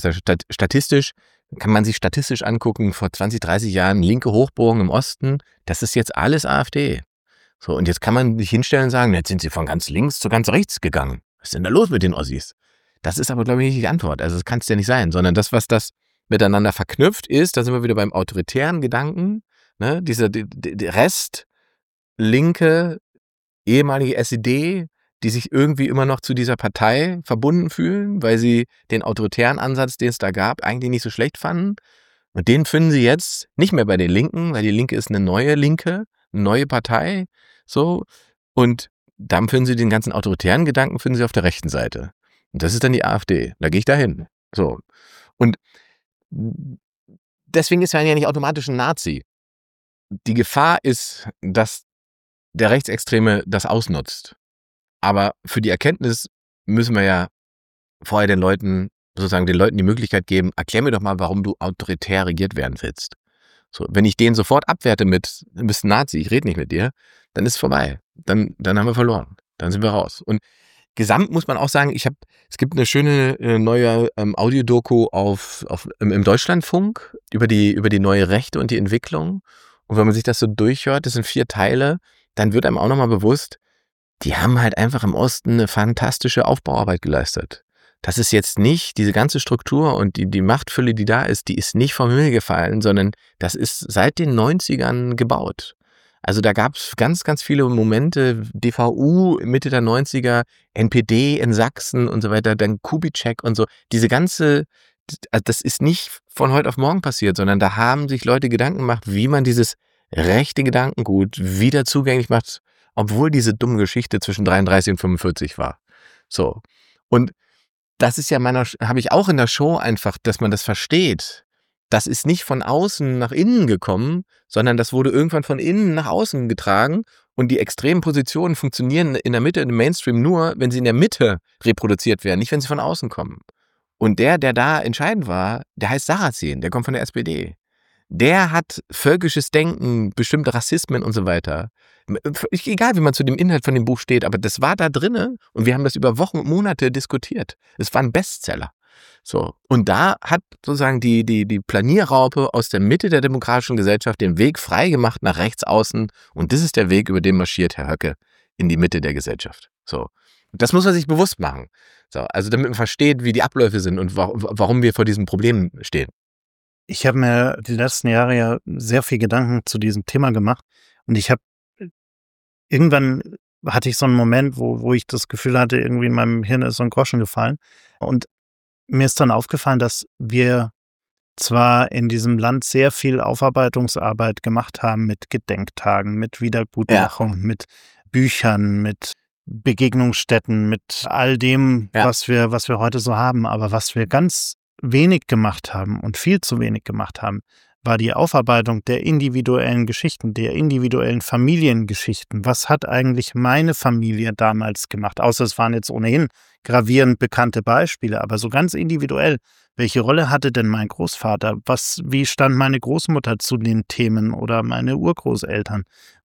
kann man sich statistisch angucken, vor 20, 30 Jahren linke Hochburgen im Osten, das ist jetzt alles AfD. So, und jetzt kann man sich hinstellen und sagen, jetzt sind sie von ganz links zu ganz rechts gegangen. Was ist denn da los mit den Ossis? Das ist aber, glaube ich, nicht die Antwort. Also das kann es ja nicht sein, sondern das, was das miteinander verknüpft ist, da sind wir wieder beim autoritären Gedanken, ne? Dieser Rest, linke, ehemalige SED, die sich irgendwie immer noch zu dieser Partei verbunden fühlen, weil sie den autoritären Ansatz, den es da gab, eigentlich nicht so schlecht fanden. Und den finden sie jetzt nicht mehr bei den Linken, weil die Linke ist eine neue Partei. So. Und dann finden sie den ganzen autoritären Gedanken finden sie auf der rechten Seite. Und das ist dann die AfD. Da gehe ich dahin. So. Und deswegen ist man ja nicht automatisch ein Nazi. Die Gefahr ist, dass der Rechtsextreme das ausnutzt. Aber für die Erkenntnis müssen wir ja vorher den Leuten die Möglichkeit geben, erklär mir doch mal, warum du autoritär regiert werden willst. So, wenn ich den sofort abwerte mit, du bist ein Nazi, ich rede nicht mit dir, dann ist es vorbei. Dann haben wir verloren. Dann sind wir raus. Und gesamt muss man auch sagen, es gibt eine schöne neue Audiodoku im Deutschlandfunk über die neue Rechte und die Entwicklung. Und wenn man sich das so durchhört, das sind 4 Teile, dann wird einem auch nochmal bewusst, die haben halt einfach im Osten eine fantastische Aufbauarbeit geleistet. Das ist jetzt nicht, diese ganze Struktur und die Machtfülle, die da ist, die ist nicht vom Himmel gefallen, sondern das ist seit den 90ern gebaut. Also da gab es ganz, ganz viele Momente, DVU Mitte der 90er, NPD in Sachsen und so weiter, dann Kubitschek und so. Also das ist nicht von heute auf morgen passiert, sondern da haben sich Leute Gedanken gemacht, wie man dieses rechte Gedankengut wieder zugänglich macht, obwohl diese dumme Geschichte zwischen 33 und 45 war. So. Und das ist ja habe ich auch in der Show einfach, dass man das versteht. Das ist nicht von außen nach innen gekommen, sondern das wurde irgendwann von innen nach außen getragen und die extremen Positionen funktionieren in der Mitte, im Mainstream nur, wenn sie in der Mitte reproduziert werden, nicht wenn sie von außen kommen. Und der da entscheidend war, der heißt Sarrazin, der kommt von der SPD. Der hat völkisches Denken, bestimmte Rassismen und so weiter. Egal, wie man zu dem Inhalt von dem Buch steht, aber das war da drinne und wir haben das über Wochen und Monate diskutiert. Es war ein Bestseller. So. Und da hat sozusagen die Planierraupe aus der Mitte der demokratischen Gesellschaft den Weg frei gemacht nach rechts außen und das ist der Weg, über den marschiert Herr Höcke in die Mitte der Gesellschaft. So. Und das muss man sich bewusst machen. So. Also damit man versteht, wie die Abläufe sind und warum wir vor diesem Problem stehen. Ich habe mir die letzten Jahre ja sehr viel Gedanken zu diesem Thema gemacht und irgendwann hatte ich so einen Moment, wo ich das Gefühl hatte, irgendwie in meinem Hirn ist so ein Groschen gefallen und mir ist dann aufgefallen, dass wir zwar in diesem Land sehr viel Aufarbeitungsarbeit gemacht haben mit Gedenktagen, mit Wiedergutmachung, mit Büchern, mit Begegnungsstätten, mit all dem, was wir heute so haben, aber was wir ganz wenig gemacht haben und viel zu wenig gemacht haben, war die Aufarbeitung der individuellen Geschichten, der individuellen Familiengeschichten. Was hat eigentlich meine Familie damals gemacht? Außer es waren jetzt ohnehin gravierend bekannte Beispiele, aber so ganz individuell. Welche Rolle hatte denn mein Großvater? Wie stand meine Großmutter zu den Themen oder meine Urgroßeltern?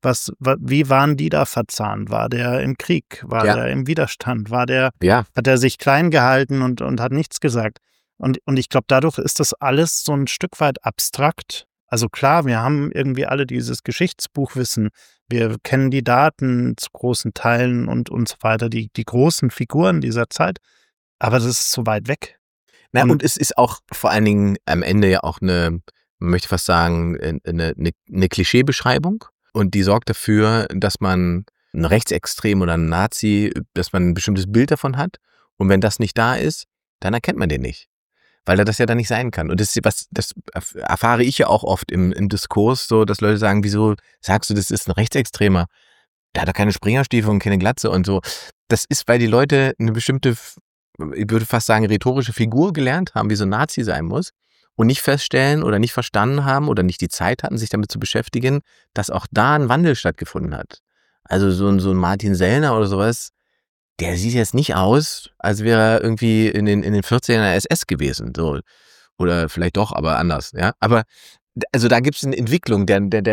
Wie waren die da verzahnt? War der im Krieg? War der im Widerstand? Hat er sich klein gehalten und hat nichts gesagt? Und ich glaube, dadurch ist das alles so ein Stück weit abstrakt. Also klar, wir haben irgendwie alle dieses Geschichtsbuchwissen. Wir kennen die Daten zu großen Teilen und so weiter, die großen Figuren dieser Zeit. Aber das ist so weit weg. Und es ist auch vor allen Dingen am Ende ja auch man möchte fast sagen, eine Klischeebeschreibung. Und die sorgt dafür, dass man ein Rechtsextrem oder ein Nazi, dass man ein bestimmtes Bild davon hat. Und wenn das nicht da ist, dann erkennt man den nicht. Weil er das ja dann nicht sein kann. Und das erfahre ich ja auch oft im Diskurs, so, dass Leute sagen, wieso sagst du, das ist ein Rechtsextremer? Der hat doch keine Springerstiefel und keine Glatze und so. Das ist, weil die Leute eine bestimmte, ich würde fast sagen, rhetorische Figur gelernt haben, wie so ein Nazi sein muss und nicht feststellen oder nicht verstanden haben oder nicht die Zeit hatten, sich damit zu beschäftigen, dass auch da ein Wandel stattgefunden hat. Also so ein Martin Sellner oder sowas, der sieht jetzt nicht aus, als wäre er irgendwie in den 14er SS gewesen, so. Oder vielleicht doch, aber anders, ja. Aber, also da gibt es eine Entwicklung,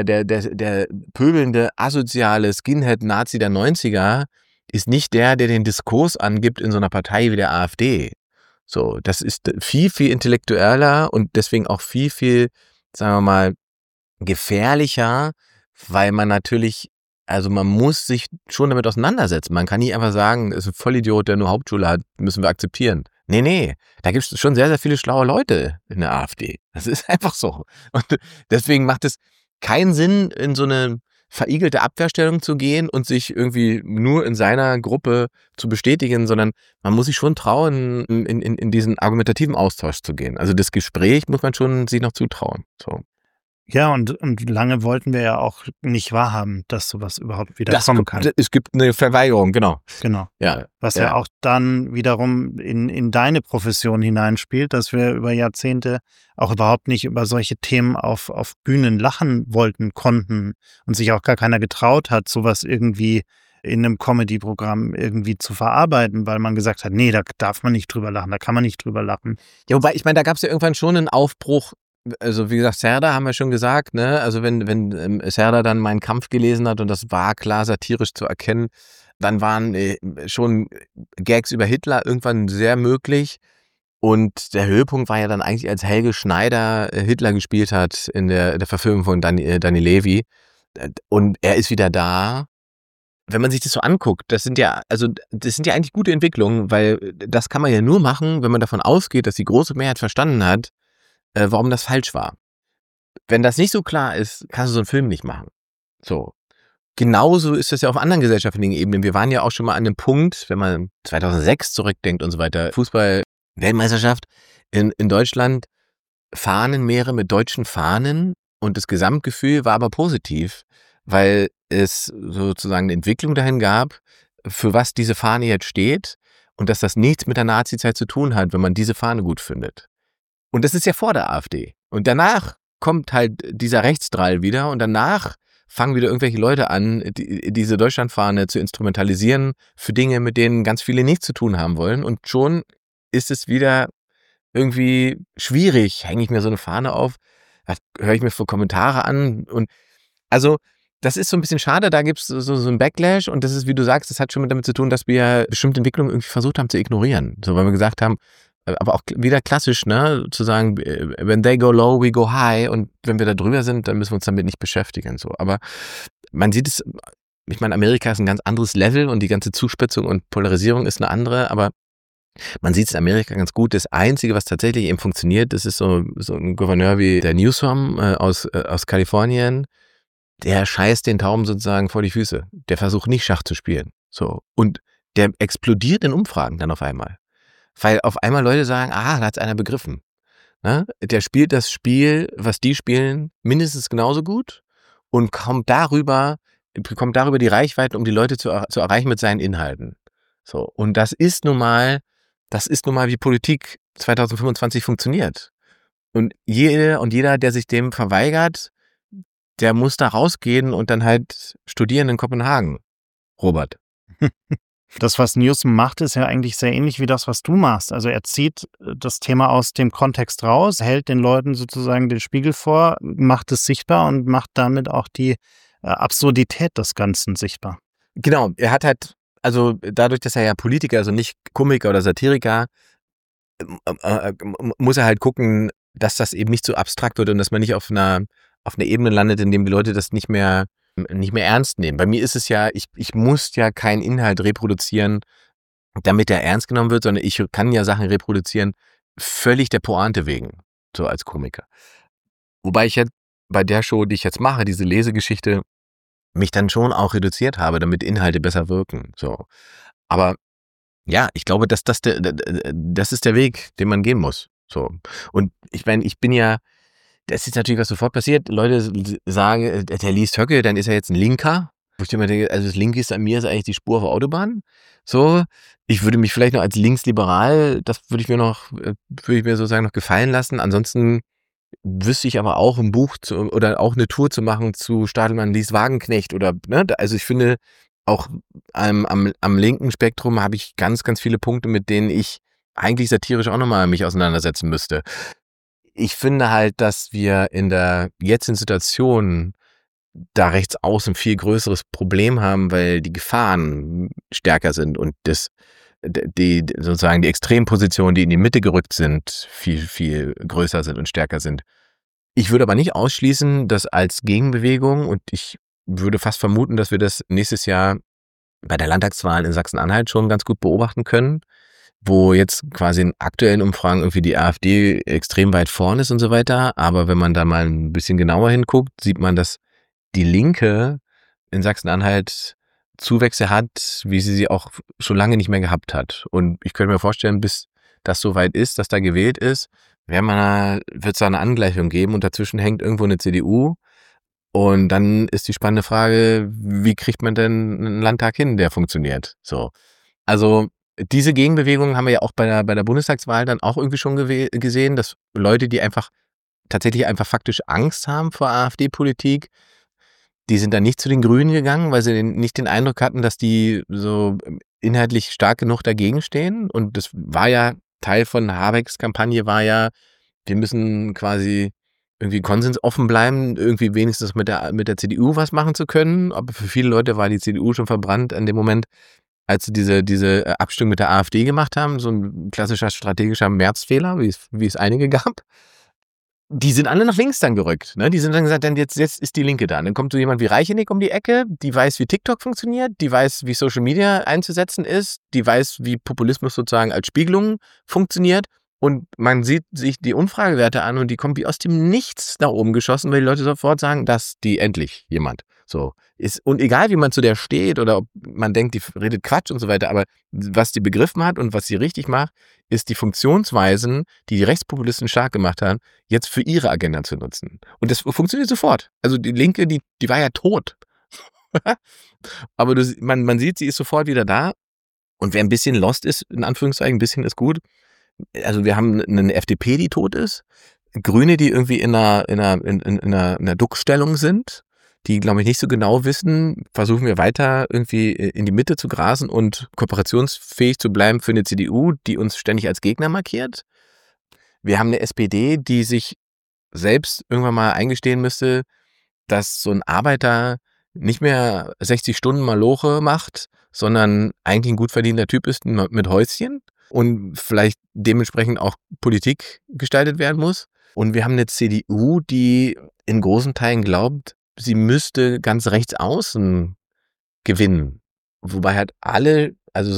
der pöbelnde, asoziale Skinhead-Nazi der 90er ist nicht der den Diskurs angibt in so einer Partei wie der AfD. So, das ist viel, viel intellektueller und deswegen auch viel, viel, sagen wir mal, gefährlicher, weil man natürlich, also man muss sich schon damit auseinandersetzen. Man kann nicht einfach sagen, ist ein Vollidiot, der nur Hauptschule hat, müssen wir akzeptieren. Nee, da gibt es schon sehr, sehr viele schlaue Leute in der AfD. Das ist einfach so. Und deswegen macht es keinen Sinn, in so eine verigelte Abwehrstellung zu gehen und sich irgendwie nur in seiner Gruppe zu bestätigen, sondern man muss sich schon trauen, in diesen argumentativen Austausch zu gehen. Also das Gespräch muss man schon sich noch zutrauen. So. Ja, und lange wollten wir ja auch nicht wahrhaben, dass sowas überhaupt wieder kommen kann. Es gibt eine Verweigerung, genau. Genau. Ja. Was ja auch dann wiederum in deine Profession hineinspielt, dass wir über Jahrzehnte auch überhaupt nicht über solche Themen auf Bühnen lachen konnten und sich auch gar keiner getraut hat, sowas irgendwie in einem Comedy-Programm irgendwie zu verarbeiten, weil man gesagt hat, nee, da darf man nicht drüber lachen, da kann man nicht drüber lachen. Ja, wobei, ich meine, da gab es ja irgendwann schon einen Aufbruch. Also wie gesagt, Serdar haben wir schon gesagt, ne? Also wenn Serdar dann Mein Kampf gelesen hat und das war klar satirisch zu erkennen, dann waren schon Gags über Hitler irgendwann sehr möglich und der Höhepunkt war ja dann eigentlich, als Helge Schneider Hitler gespielt hat in der Verfilmung von Danny Levy und er ist wieder da. Wenn man sich das so anguckt, das sind ja eigentlich gute Entwicklungen, weil das kann man ja nur machen, wenn man davon ausgeht, dass die große Mehrheit verstanden hat, warum das falsch war. Wenn das nicht so klar ist, kannst du so einen Film nicht machen. So. genauso ist das ja auf anderen gesellschaftlichen Ebenen. Wir waren ja auch schon mal an einem Punkt, wenn man 2006 zurückdenkt und so weiter, Fußball-Weltmeisterschaft in Deutschland, Fahnenmeere mit deutschen Fahnen und das Gesamtgefühl war aber positiv, weil es sozusagen eine Entwicklung dahin gab, für was diese Fahne jetzt steht und dass das nichts mit der Nazizeit zu tun hat, wenn man diese Fahne gut findet. Und das ist ja vor der AfD. Und danach kommt halt dieser Rechtsdrall wieder und danach fangen wieder irgendwelche Leute an, diese Deutschlandfahne zu instrumentalisieren für Dinge, mit denen ganz viele nichts zu tun haben wollen. Und schon ist es wieder irgendwie schwierig. Hänge ich mir so eine Fahne auf, höre ich mir für Kommentare an. Und also das ist so ein bisschen schade, da gibt es so einen Backlash und das ist, wie du sagst, das hat schon damit zu tun, dass wir bestimmte Entwicklungen irgendwie versucht haben zu ignorieren. So, weil wir gesagt haben, aber auch wieder klassisch, ne, zu sagen, when they go low, we go high und wenn wir da drüber sind, dann müssen wir uns damit nicht beschäftigen. So. Aber man sieht es, ich meine, Amerika ist ein ganz anderes Level und die ganze Zuspitzung und Polarisierung ist eine andere, aber man sieht es in Amerika ganz gut. Das Einzige, was tatsächlich eben funktioniert, das ist so ein Gouverneur wie der Newsom aus Kalifornien, der scheißt den Tauben sozusagen vor die Füße. Der versucht nicht Schach zu spielen. So. Und der explodiert in Umfragen dann auf einmal. Weil auf einmal Leute sagen, da hat's einer begriffen. Ne? Der spielt das Spiel, was die spielen, mindestens genauso gut und bekommt darüber die Reichweite, um die Leute zu erreichen mit seinen Inhalten. So. Und das ist nun mal, wie Politik 2025 funktioniert. Und jeder, der sich dem verweigert, der muss da rausgehen und dann halt studieren in Kopenhagen. Robert. Das, was Newsom macht, ist ja eigentlich sehr ähnlich wie das, was du machst. Also er zieht das Thema aus dem Kontext raus, hält den Leuten sozusagen den Spiegel vor, macht es sichtbar und macht damit auch die Absurdität des Ganzen sichtbar. Genau, er hat halt, also dadurch, dass er ja Politiker, also nicht Komiker oder Satiriker, muss er halt gucken, dass das eben nicht so abstrakt wird und dass man nicht auf einer Ebene landet, in dem die Leute das nicht mehr ernst nehmen. Bei mir ist es ja, ich muss ja keinen Inhalt reproduzieren, damit der ernst genommen wird, sondern ich kann ja Sachen reproduzieren, völlig der Pointe wegen, so als Komiker. Wobei ich jetzt bei der Show, die ich jetzt mache, diese Lesegeschichte, mich dann schon auch reduziert habe, damit Inhalte besser wirken. So. Aber ja, ich glaube, das ist der Weg, den man gehen muss. So. Und ich meine, das ist natürlich, was sofort passiert. Leute sagen, der liest Höcke, dann ist er jetzt ein Linker. Wo ich immer denke, also das Linkeste an mir ist eigentlich die Spur auf der Autobahn. So, ich würde mich vielleicht noch als linksliberal, das würde ich mir sozusagen noch gefallen lassen. Ansonsten wüsste ich aber auch ein Buch oder auch eine Tour zu machen zu Stadelmann liest Wagenknecht oder, ne, also ich finde auch am linken Spektrum habe ich ganz, ganz viele Punkte, mit denen ich eigentlich satirisch auch nochmal mich auseinandersetzen müsste. Ich finde halt, dass wir in der jetzigen Situation da rechts außen viel größeres Problem haben, weil die Gefahren stärker sind und sozusagen die Extrempositionen, die in die Mitte gerückt sind, viel, viel größer sind und stärker sind. Ich würde aber nicht ausschließen, dass als Gegenbewegung, und ich würde fast vermuten, dass wir das nächstes Jahr bei der Landtagswahl in Sachsen-Anhalt schon ganz gut beobachten können, wo jetzt quasi in aktuellen Umfragen irgendwie die AfD extrem weit vorne ist und so weiter. Aber wenn man da mal ein bisschen genauer hinguckt, sieht man, dass die Linke in Sachsen-Anhalt Zuwächse hat, wie sie auch schon lange nicht mehr gehabt hat. Und ich könnte mir vorstellen, bis das so weit ist, dass da gewählt ist, wird es da eine Angleichung geben und dazwischen hängt irgendwo eine CDU. Und dann ist die spannende Frage, wie kriegt man denn einen Landtag hin, der funktioniert? So. Also diese Gegenbewegungen haben wir ja auch bei der Bundestagswahl dann auch irgendwie schon gesehen, dass Leute, die tatsächlich faktisch Angst haben vor AfD-Politik, die sind dann nicht zu den Grünen gegangen, weil sie nicht den Eindruck hatten, dass die so inhaltlich stark genug dagegen stehen. Und das war ja Teil von Habecks Kampagne, wir müssen quasi irgendwie konsensoffen bleiben, irgendwie wenigstens mit der CDU was machen zu können. Aber für viele Leute war die CDU schon verbrannt in dem Moment, als sie diese Abstimmung mit der AfD gemacht haben. So ein klassischer strategischer Märzfehler, wie es einige gab. Die sind alle nach links dann gerückt. Ne? Die sind dann gesagt, jetzt ist die Linke da. Dann kommt so jemand wie Reicheneck um die Ecke, die weiß, wie TikTok funktioniert, die weiß, wie Social Media einzusetzen ist, die weiß, wie Populismus sozusagen als Spiegelung funktioniert. Und man sieht sich die Umfragewerte an und die kommen wie aus dem Nichts nach oben geschossen, weil die Leute sofort sagen, dass die endlich jemand. So. Und egal, wie man zu der steht oder ob man denkt, die redet Quatsch und so weiter, aber was die begriffen hat und was sie richtig macht, ist die Funktionsweisen, die die Rechtspopulisten stark gemacht haben, jetzt für ihre Agenda zu nutzen. Und das funktioniert sofort. Also die Linke, die war ja tot. Aber man sieht, sie ist sofort wieder da. Und wer ein bisschen lost ist, in Anführungszeichen, ein bisschen ist gut. Also wir haben eine FDP, die tot ist. Grüne, die irgendwie in einer Duckstellung sind, die, glaube ich, nicht so genau wissen, versuchen wir weiter irgendwie in die Mitte zu grasen und kooperationsfähig zu bleiben für eine CDU, die uns ständig als Gegner markiert. Wir haben eine SPD, die sich selbst irgendwann mal eingestehen müsste, dass so ein Arbeiter nicht mehr 60 Stunden Maloche macht, sondern eigentlich ein gut verdienter Typ ist mit Häuschen und vielleicht dementsprechend auch Politik gestaltet werden muss. Und wir haben eine CDU, die in großen Teilen glaubt, sie müsste ganz rechts außen gewinnen. Wobei halt alle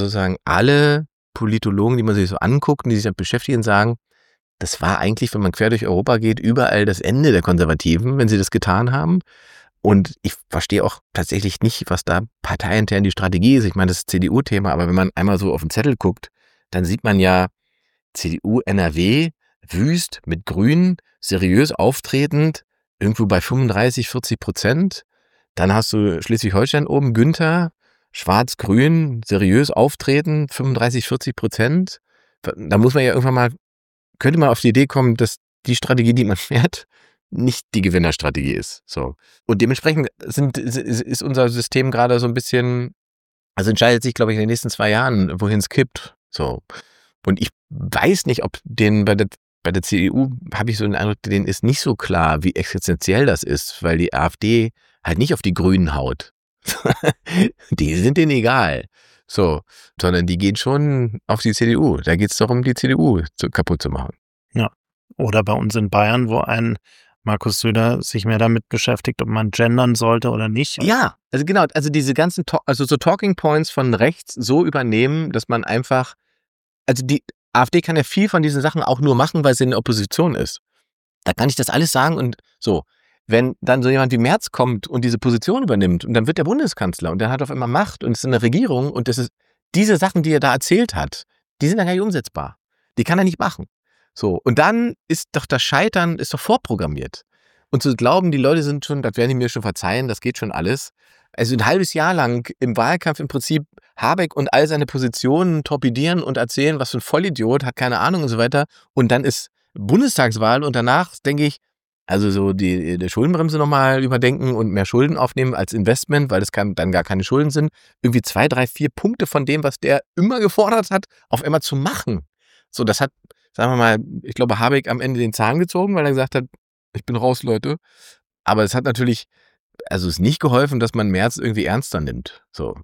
Politologen, die man sich so anguckt und die sich damit beschäftigen, sagen, das war eigentlich, wenn man quer durch Europa geht, überall das Ende der Konservativen, wenn sie das getan haben. Und ich verstehe auch tatsächlich nicht, was da parteiintern die Strategie ist. Ich meine, das ist CDU-Thema, aber wenn man einmal so auf den Zettel guckt, dann sieht man ja CDU NRW wüst mit Grünen, seriös auftretend, irgendwo bei 35-40%. Dann hast du Schleswig-Holstein oben, Günther, schwarz-grün, seriös auftreten, 35-40%. Da muss man ja irgendwann mal, könnte man auf die Idee kommen, dass die Strategie, die man fährt, nicht die Gewinnerstrategie ist. So. Und dementsprechend ist unser System gerade so ein bisschen, also entscheidet sich, glaube ich, in den nächsten 2 Jahren, wohin es kippt. So. Und ich weiß nicht, ob bei der CDU habe ich so den Eindruck, denen ist nicht so klar, wie existenziell das ist, weil die AfD halt nicht auf die Grünen haut. Die sind denen egal. So, sondern die gehen schon auf die CDU. Da geht es darum, die CDU kaputt zu machen. Ja. Oder bei uns in Bayern, wo ein Markus Söder sich mehr damit beschäftigt, ob man gendern sollte oder nicht. Ja, also genau, also diese ganzen so Talking Points von rechts so übernehmen, dass man einfach, also die AfD kann ja viel von diesen Sachen auch nur machen, weil sie in der Opposition ist. Da kann ich das alles sagen und so. Wenn dann so jemand wie Merz kommt und diese Position übernimmt und dann wird der Bundeskanzler und der hat auf einmal Macht und ist in der Regierung und das ist diese Sachen, die er da erzählt hat, die sind dann gar nicht umsetzbar. Die kann er nicht machen. So, und dann ist doch das Scheitern ist doch vorprogrammiert. Und zu glauben, die Leute sind schon, das werden die mir schon verzeihen, das geht schon alles. Also ein halbes Jahr lang im Wahlkampf im Prinzip Habeck und all seine Positionen torpedieren und erzählen, was für ein Vollidiot, hat keine Ahnung und so weiter. Und dann ist Bundestagswahl und danach denke ich, also so die Schuldenbremse nochmal überdenken und mehr Schulden aufnehmen als Investment, weil das dann gar keine Schulden sind. Irgendwie 2, 3, 4 Punkte von dem, was der immer gefordert hat, auf einmal zu machen. So, das hat, sagen wir mal, ich glaube, Habeck am Ende den Zahn gezogen, weil er gesagt hat, ich bin raus, Leute. Aber es hat natürlich, also es ist nicht geholfen, dass man Merz irgendwie ernster nimmt. So,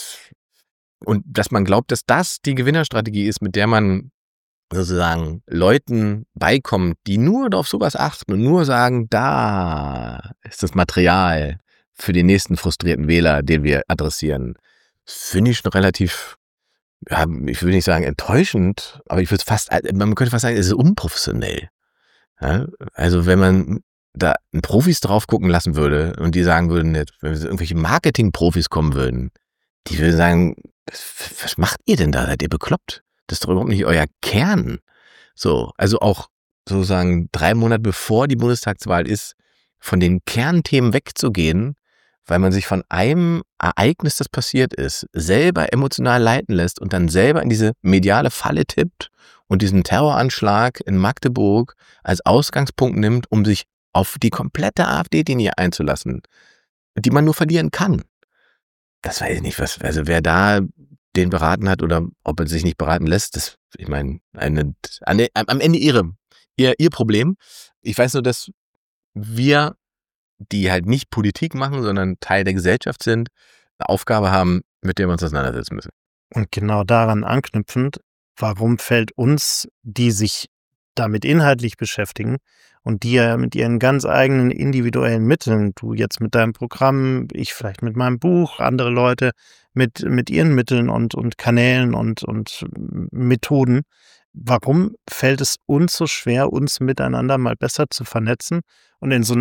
und dass man glaubt, dass das die Gewinnerstrategie ist, mit der man sozusagen Leuten beikommt, die nur auf sowas achten und nur sagen, da ist das Material für den nächsten frustrierten Wähler, den wir adressieren. Finde ich schon relativ, ja, ich will nicht sagen enttäuschend, aber ich würde man könnte fast sagen, es ist unprofessionell. Ja? Also wenn man da Profis drauf gucken lassen würde und die sagen würden, wenn irgendwelche Marketing-Profis kommen würden, die würden sagen, was macht ihr denn da? Seid ihr bekloppt? Das ist doch überhaupt nicht euer Kern. So, also auch sozusagen 3 Monate bevor die Bundestagswahl ist, von den Kernthemen wegzugehen, weil man sich von einem Ereignis, das passiert ist, selber emotional leiten lässt und dann selber in diese mediale Falle tippt und diesen Terroranschlag in Magdeburg als Ausgangspunkt nimmt, um sich auf die komplette AfD-Linie einzulassen, die man nur verlieren kann. Das weiß ich nicht, also wer da den beraten hat oder ob er sich nicht beraten lässt, das, ich meine, am Ende ihr Problem. Ich weiß nur, dass wir, die halt nicht Politik machen, sondern Teil der Gesellschaft sind, eine Aufgabe haben, mit der wir uns auseinandersetzen müssen. Und genau daran anknüpfend, warum fällt uns, die sich damit inhaltlich beschäftigen und die ja mit ihren ganz eigenen individuellen Mitteln, du jetzt mit deinem Programm, ich vielleicht mit meinem Buch, andere Leute mit ihren Mitteln und Kanälen und Methoden, warum fällt es uns so schwer, uns miteinander mal besser zu vernetzen und in so einer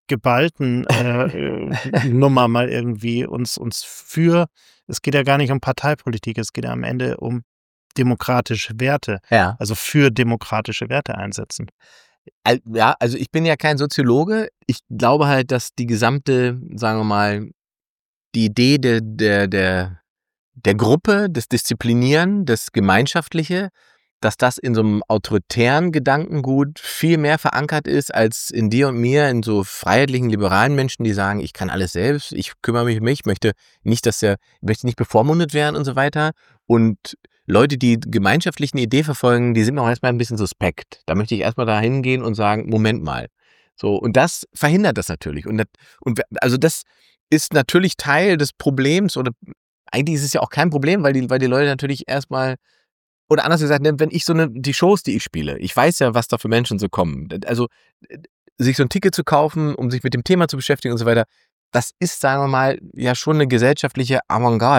geballten Nummer mal irgendwie uns es geht ja gar nicht um Parteipolitik, es geht ja am Ende um demokratische Werte, Ja. also für demokratische Werte einsetzen. Ja, also ich bin ja kein Soziologe. Ich glaube halt, dass die gesamte, sagen wir mal, die Idee der Gruppe, das Disziplinieren, das Gemeinschaftliche, dass das in so einem autoritären Gedankengut viel mehr verankert ist als in dir und mir, in so freiheitlichen, liberalen Menschen, die sagen, ich kann alles selbst, ich kümmere mich um mich, möchte nicht bevormundet werden und so weiter. Und Leute, die gemeinschaftlich eine Idee verfolgen, die sind auch erstmal ein bisschen suspekt. Da möchte ich erstmal da hingehen und sagen, Moment mal. So, und das verhindert das natürlich. Also das ist natürlich Teil des Problems, oder eigentlich ist es ja auch kein Problem, weil die Leute natürlich erstmal, oder anders gesagt, wenn ich die Shows, die ich spiele, ich weiß ja, was da für Menschen so kommen. Also sich so ein Ticket zu kaufen, um sich mit dem Thema zu beschäftigen und so weiter, das ist, sagen wir mal, ja schon eine gesellschaftliche Avantgarde.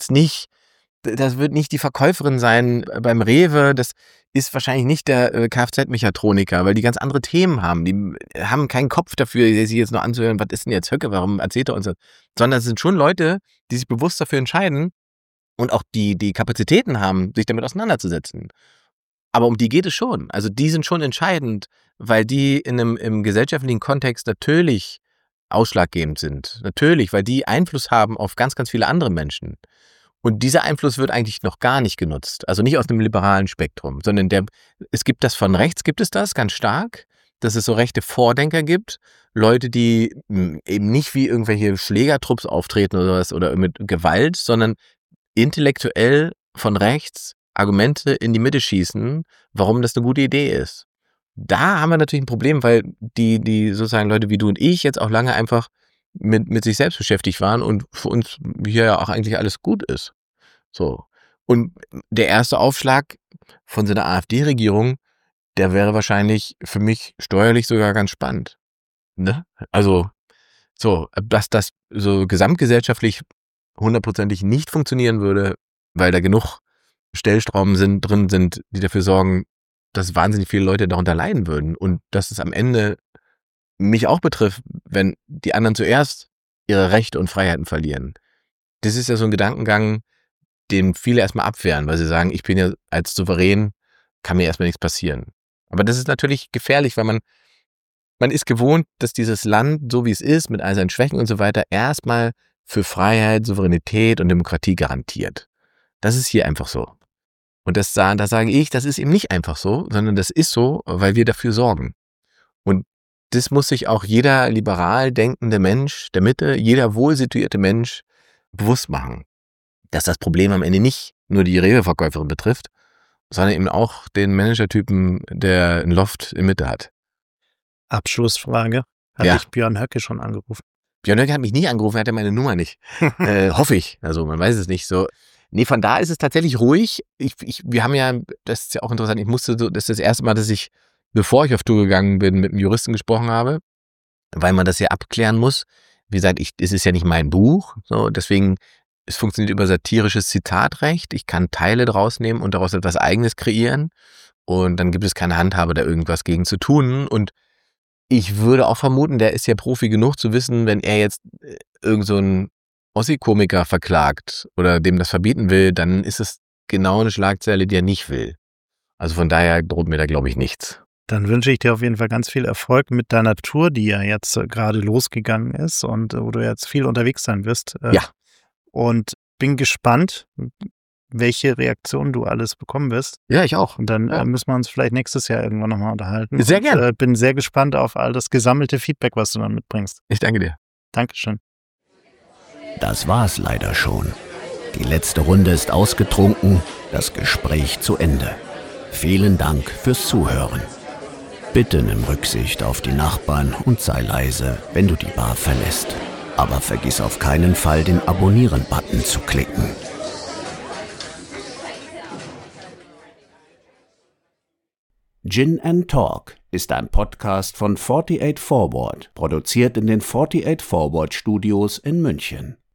Das wird nicht die Verkäuferin sein beim Rewe, das ist wahrscheinlich nicht der Kfz-Mechatroniker, weil die ganz andere Themen haben. Die haben keinen Kopf dafür, sich jetzt nur anzuhören, was ist denn jetzt Höcke, warum erzählt er uns das? Sondern es sind schon Leute, die sich bewusst dafür entscheiden und auch die Kapazitäten haben, sich damit auseinanderzusetzen. Aber um die geht es schon. Also die sind schon entscheidend, weil die im gesellschaftlichen Kontext natürlich ausschlaggebend sind. Natürlich, weil die Einfluss haben auf ganz, ganz viele andere Menschen. Und dieser Einfluss wird eigentlich noch gar nicht genutzt. Also nicht aus dem liberalen Spektrum, sondern es gibt das von rechts, gibt es das ganz stark, dass es so rechte Vordenker gibt, Leute, die eben nicht wie irgendwelche Schlägertrupps auftreten oder was oder mit Gewalt, sondern intellektuell von rechts Argumente in die Mitte schießen, warum das eine gute Idee ist. Da haben wir natürlich ein Problem, weil die sozusagen Leute wie du und ich jetzt auch lange einfach mit sich selbst beschäftigt waren und für uns hier ja auch eigentlich alles gut ist. So. Und der erste Aufschlag von so einer AfD-Regierung, der wäre wahrscheinlich für mich steuerlich sogar ganz spannend. Ne? Also, so, dass das so gesamtgesellschaftlich hundertprozentig nicht funktionieren würde, weil da genug Stellschrauben drin sind, die dafür sorgen, dass wahnsinnig viele Leute darunter leiden würden und dass es am Ende mich auch betrifft, wenn die anderen zuerst ihre Rechte und Freiheiten verlieren. Das ist ja so ein Gedankengang, den viele erstmal abwehren, weil sie sagen, ich bin ja als Souverän, kann mir erstmal nichts passieren. Aber das ist natürlich gefährlich, weil man ist gewohnt, dass dieses Land, so wie es ist, mit all seinen Schwächen und so weiter, erstmal für Freiheit, Souveränität und Demokratie garantiert. Das ist hier einfach so. Und da sage ich, das ist eben nicht einfach so, sondern das ist so, weil wir dafür sorgen. Und das muss sich auch jeder liberal denkende Mensch der Mitte, jeder wohlsituierte Mensch bewusst machen, dass das Problem am Ende nicht nur die Rewe-Verkäuferin betrifft, sondern eben auch den Managertypen, der ein Loft in Mitte hat. Abschlussfrage. Hat dich Björn Höcke schon angerufen? Björn Höcke hat mich nie angerufen, er hatte meine Nummer nicht. Hoffe ich. Also man weiß es nicht so. Nee, von da ist es tatsächlich ruhig. Wir haben ja, das ist ja auch interessant, das ist das erste Mal, dass ich, bevor ich auf Tour gegangen bin, mit einem Juristen gesprochen habe, weil man das ja abklären muss. Wie gesagt, es ist ja nicht mein Buch, so, deswegen, es funktioniert über satirisches Zitatrecht. Ich kann Teile draus nehmen und daraus etwas Eigenes kreieren und dann gibt es keine Handhabe, da irgendwas gegen zu tun. Und ich würde auch vermuten, der ist ja Profi genug zu wissen, wenn er jetzt irgend so einen Ossi-Komiker verklagt oder dem das verbieten will, dann ist es genau eine Schlagzeile, die er nicht will. Also von daher droht mir da, glaube ich, nichts. Dann wünsche ich dir auf jeden Fall ganz viel Erfolg mit deiner Tour, die ja jetzt gerade losgegangen ist und wo du jetzt viel unterwegs sein wirst. Ja. Und bin gespannt, welche Reaktionen du alles bekommen wirst. Ja, ich auch. Und dann müssen wir uns vielleicht nächstes Jahr irgendwann nochmal unterhalten. Sehr gerne. Bin sehr gespannt auf all das gesammelte Feedback, was du dann mitbringst. Ich danke dir. Dankeschön. Das war's leider schon. Die letzte Runde ist ausgetrunken, das Gespräch zu Ende. Vielen Dank fürs Zuhören. Bitte nimm Rücksicht auf die Nachbarn und sei leise, wenn du die Bar verlässt. Aber vergiss auf keinen Fall, den Abonnieren-Button zu klicken. Gin and Talk ist ein Podcast von 48 Forward, produziert in den 48 Forward Studios in München.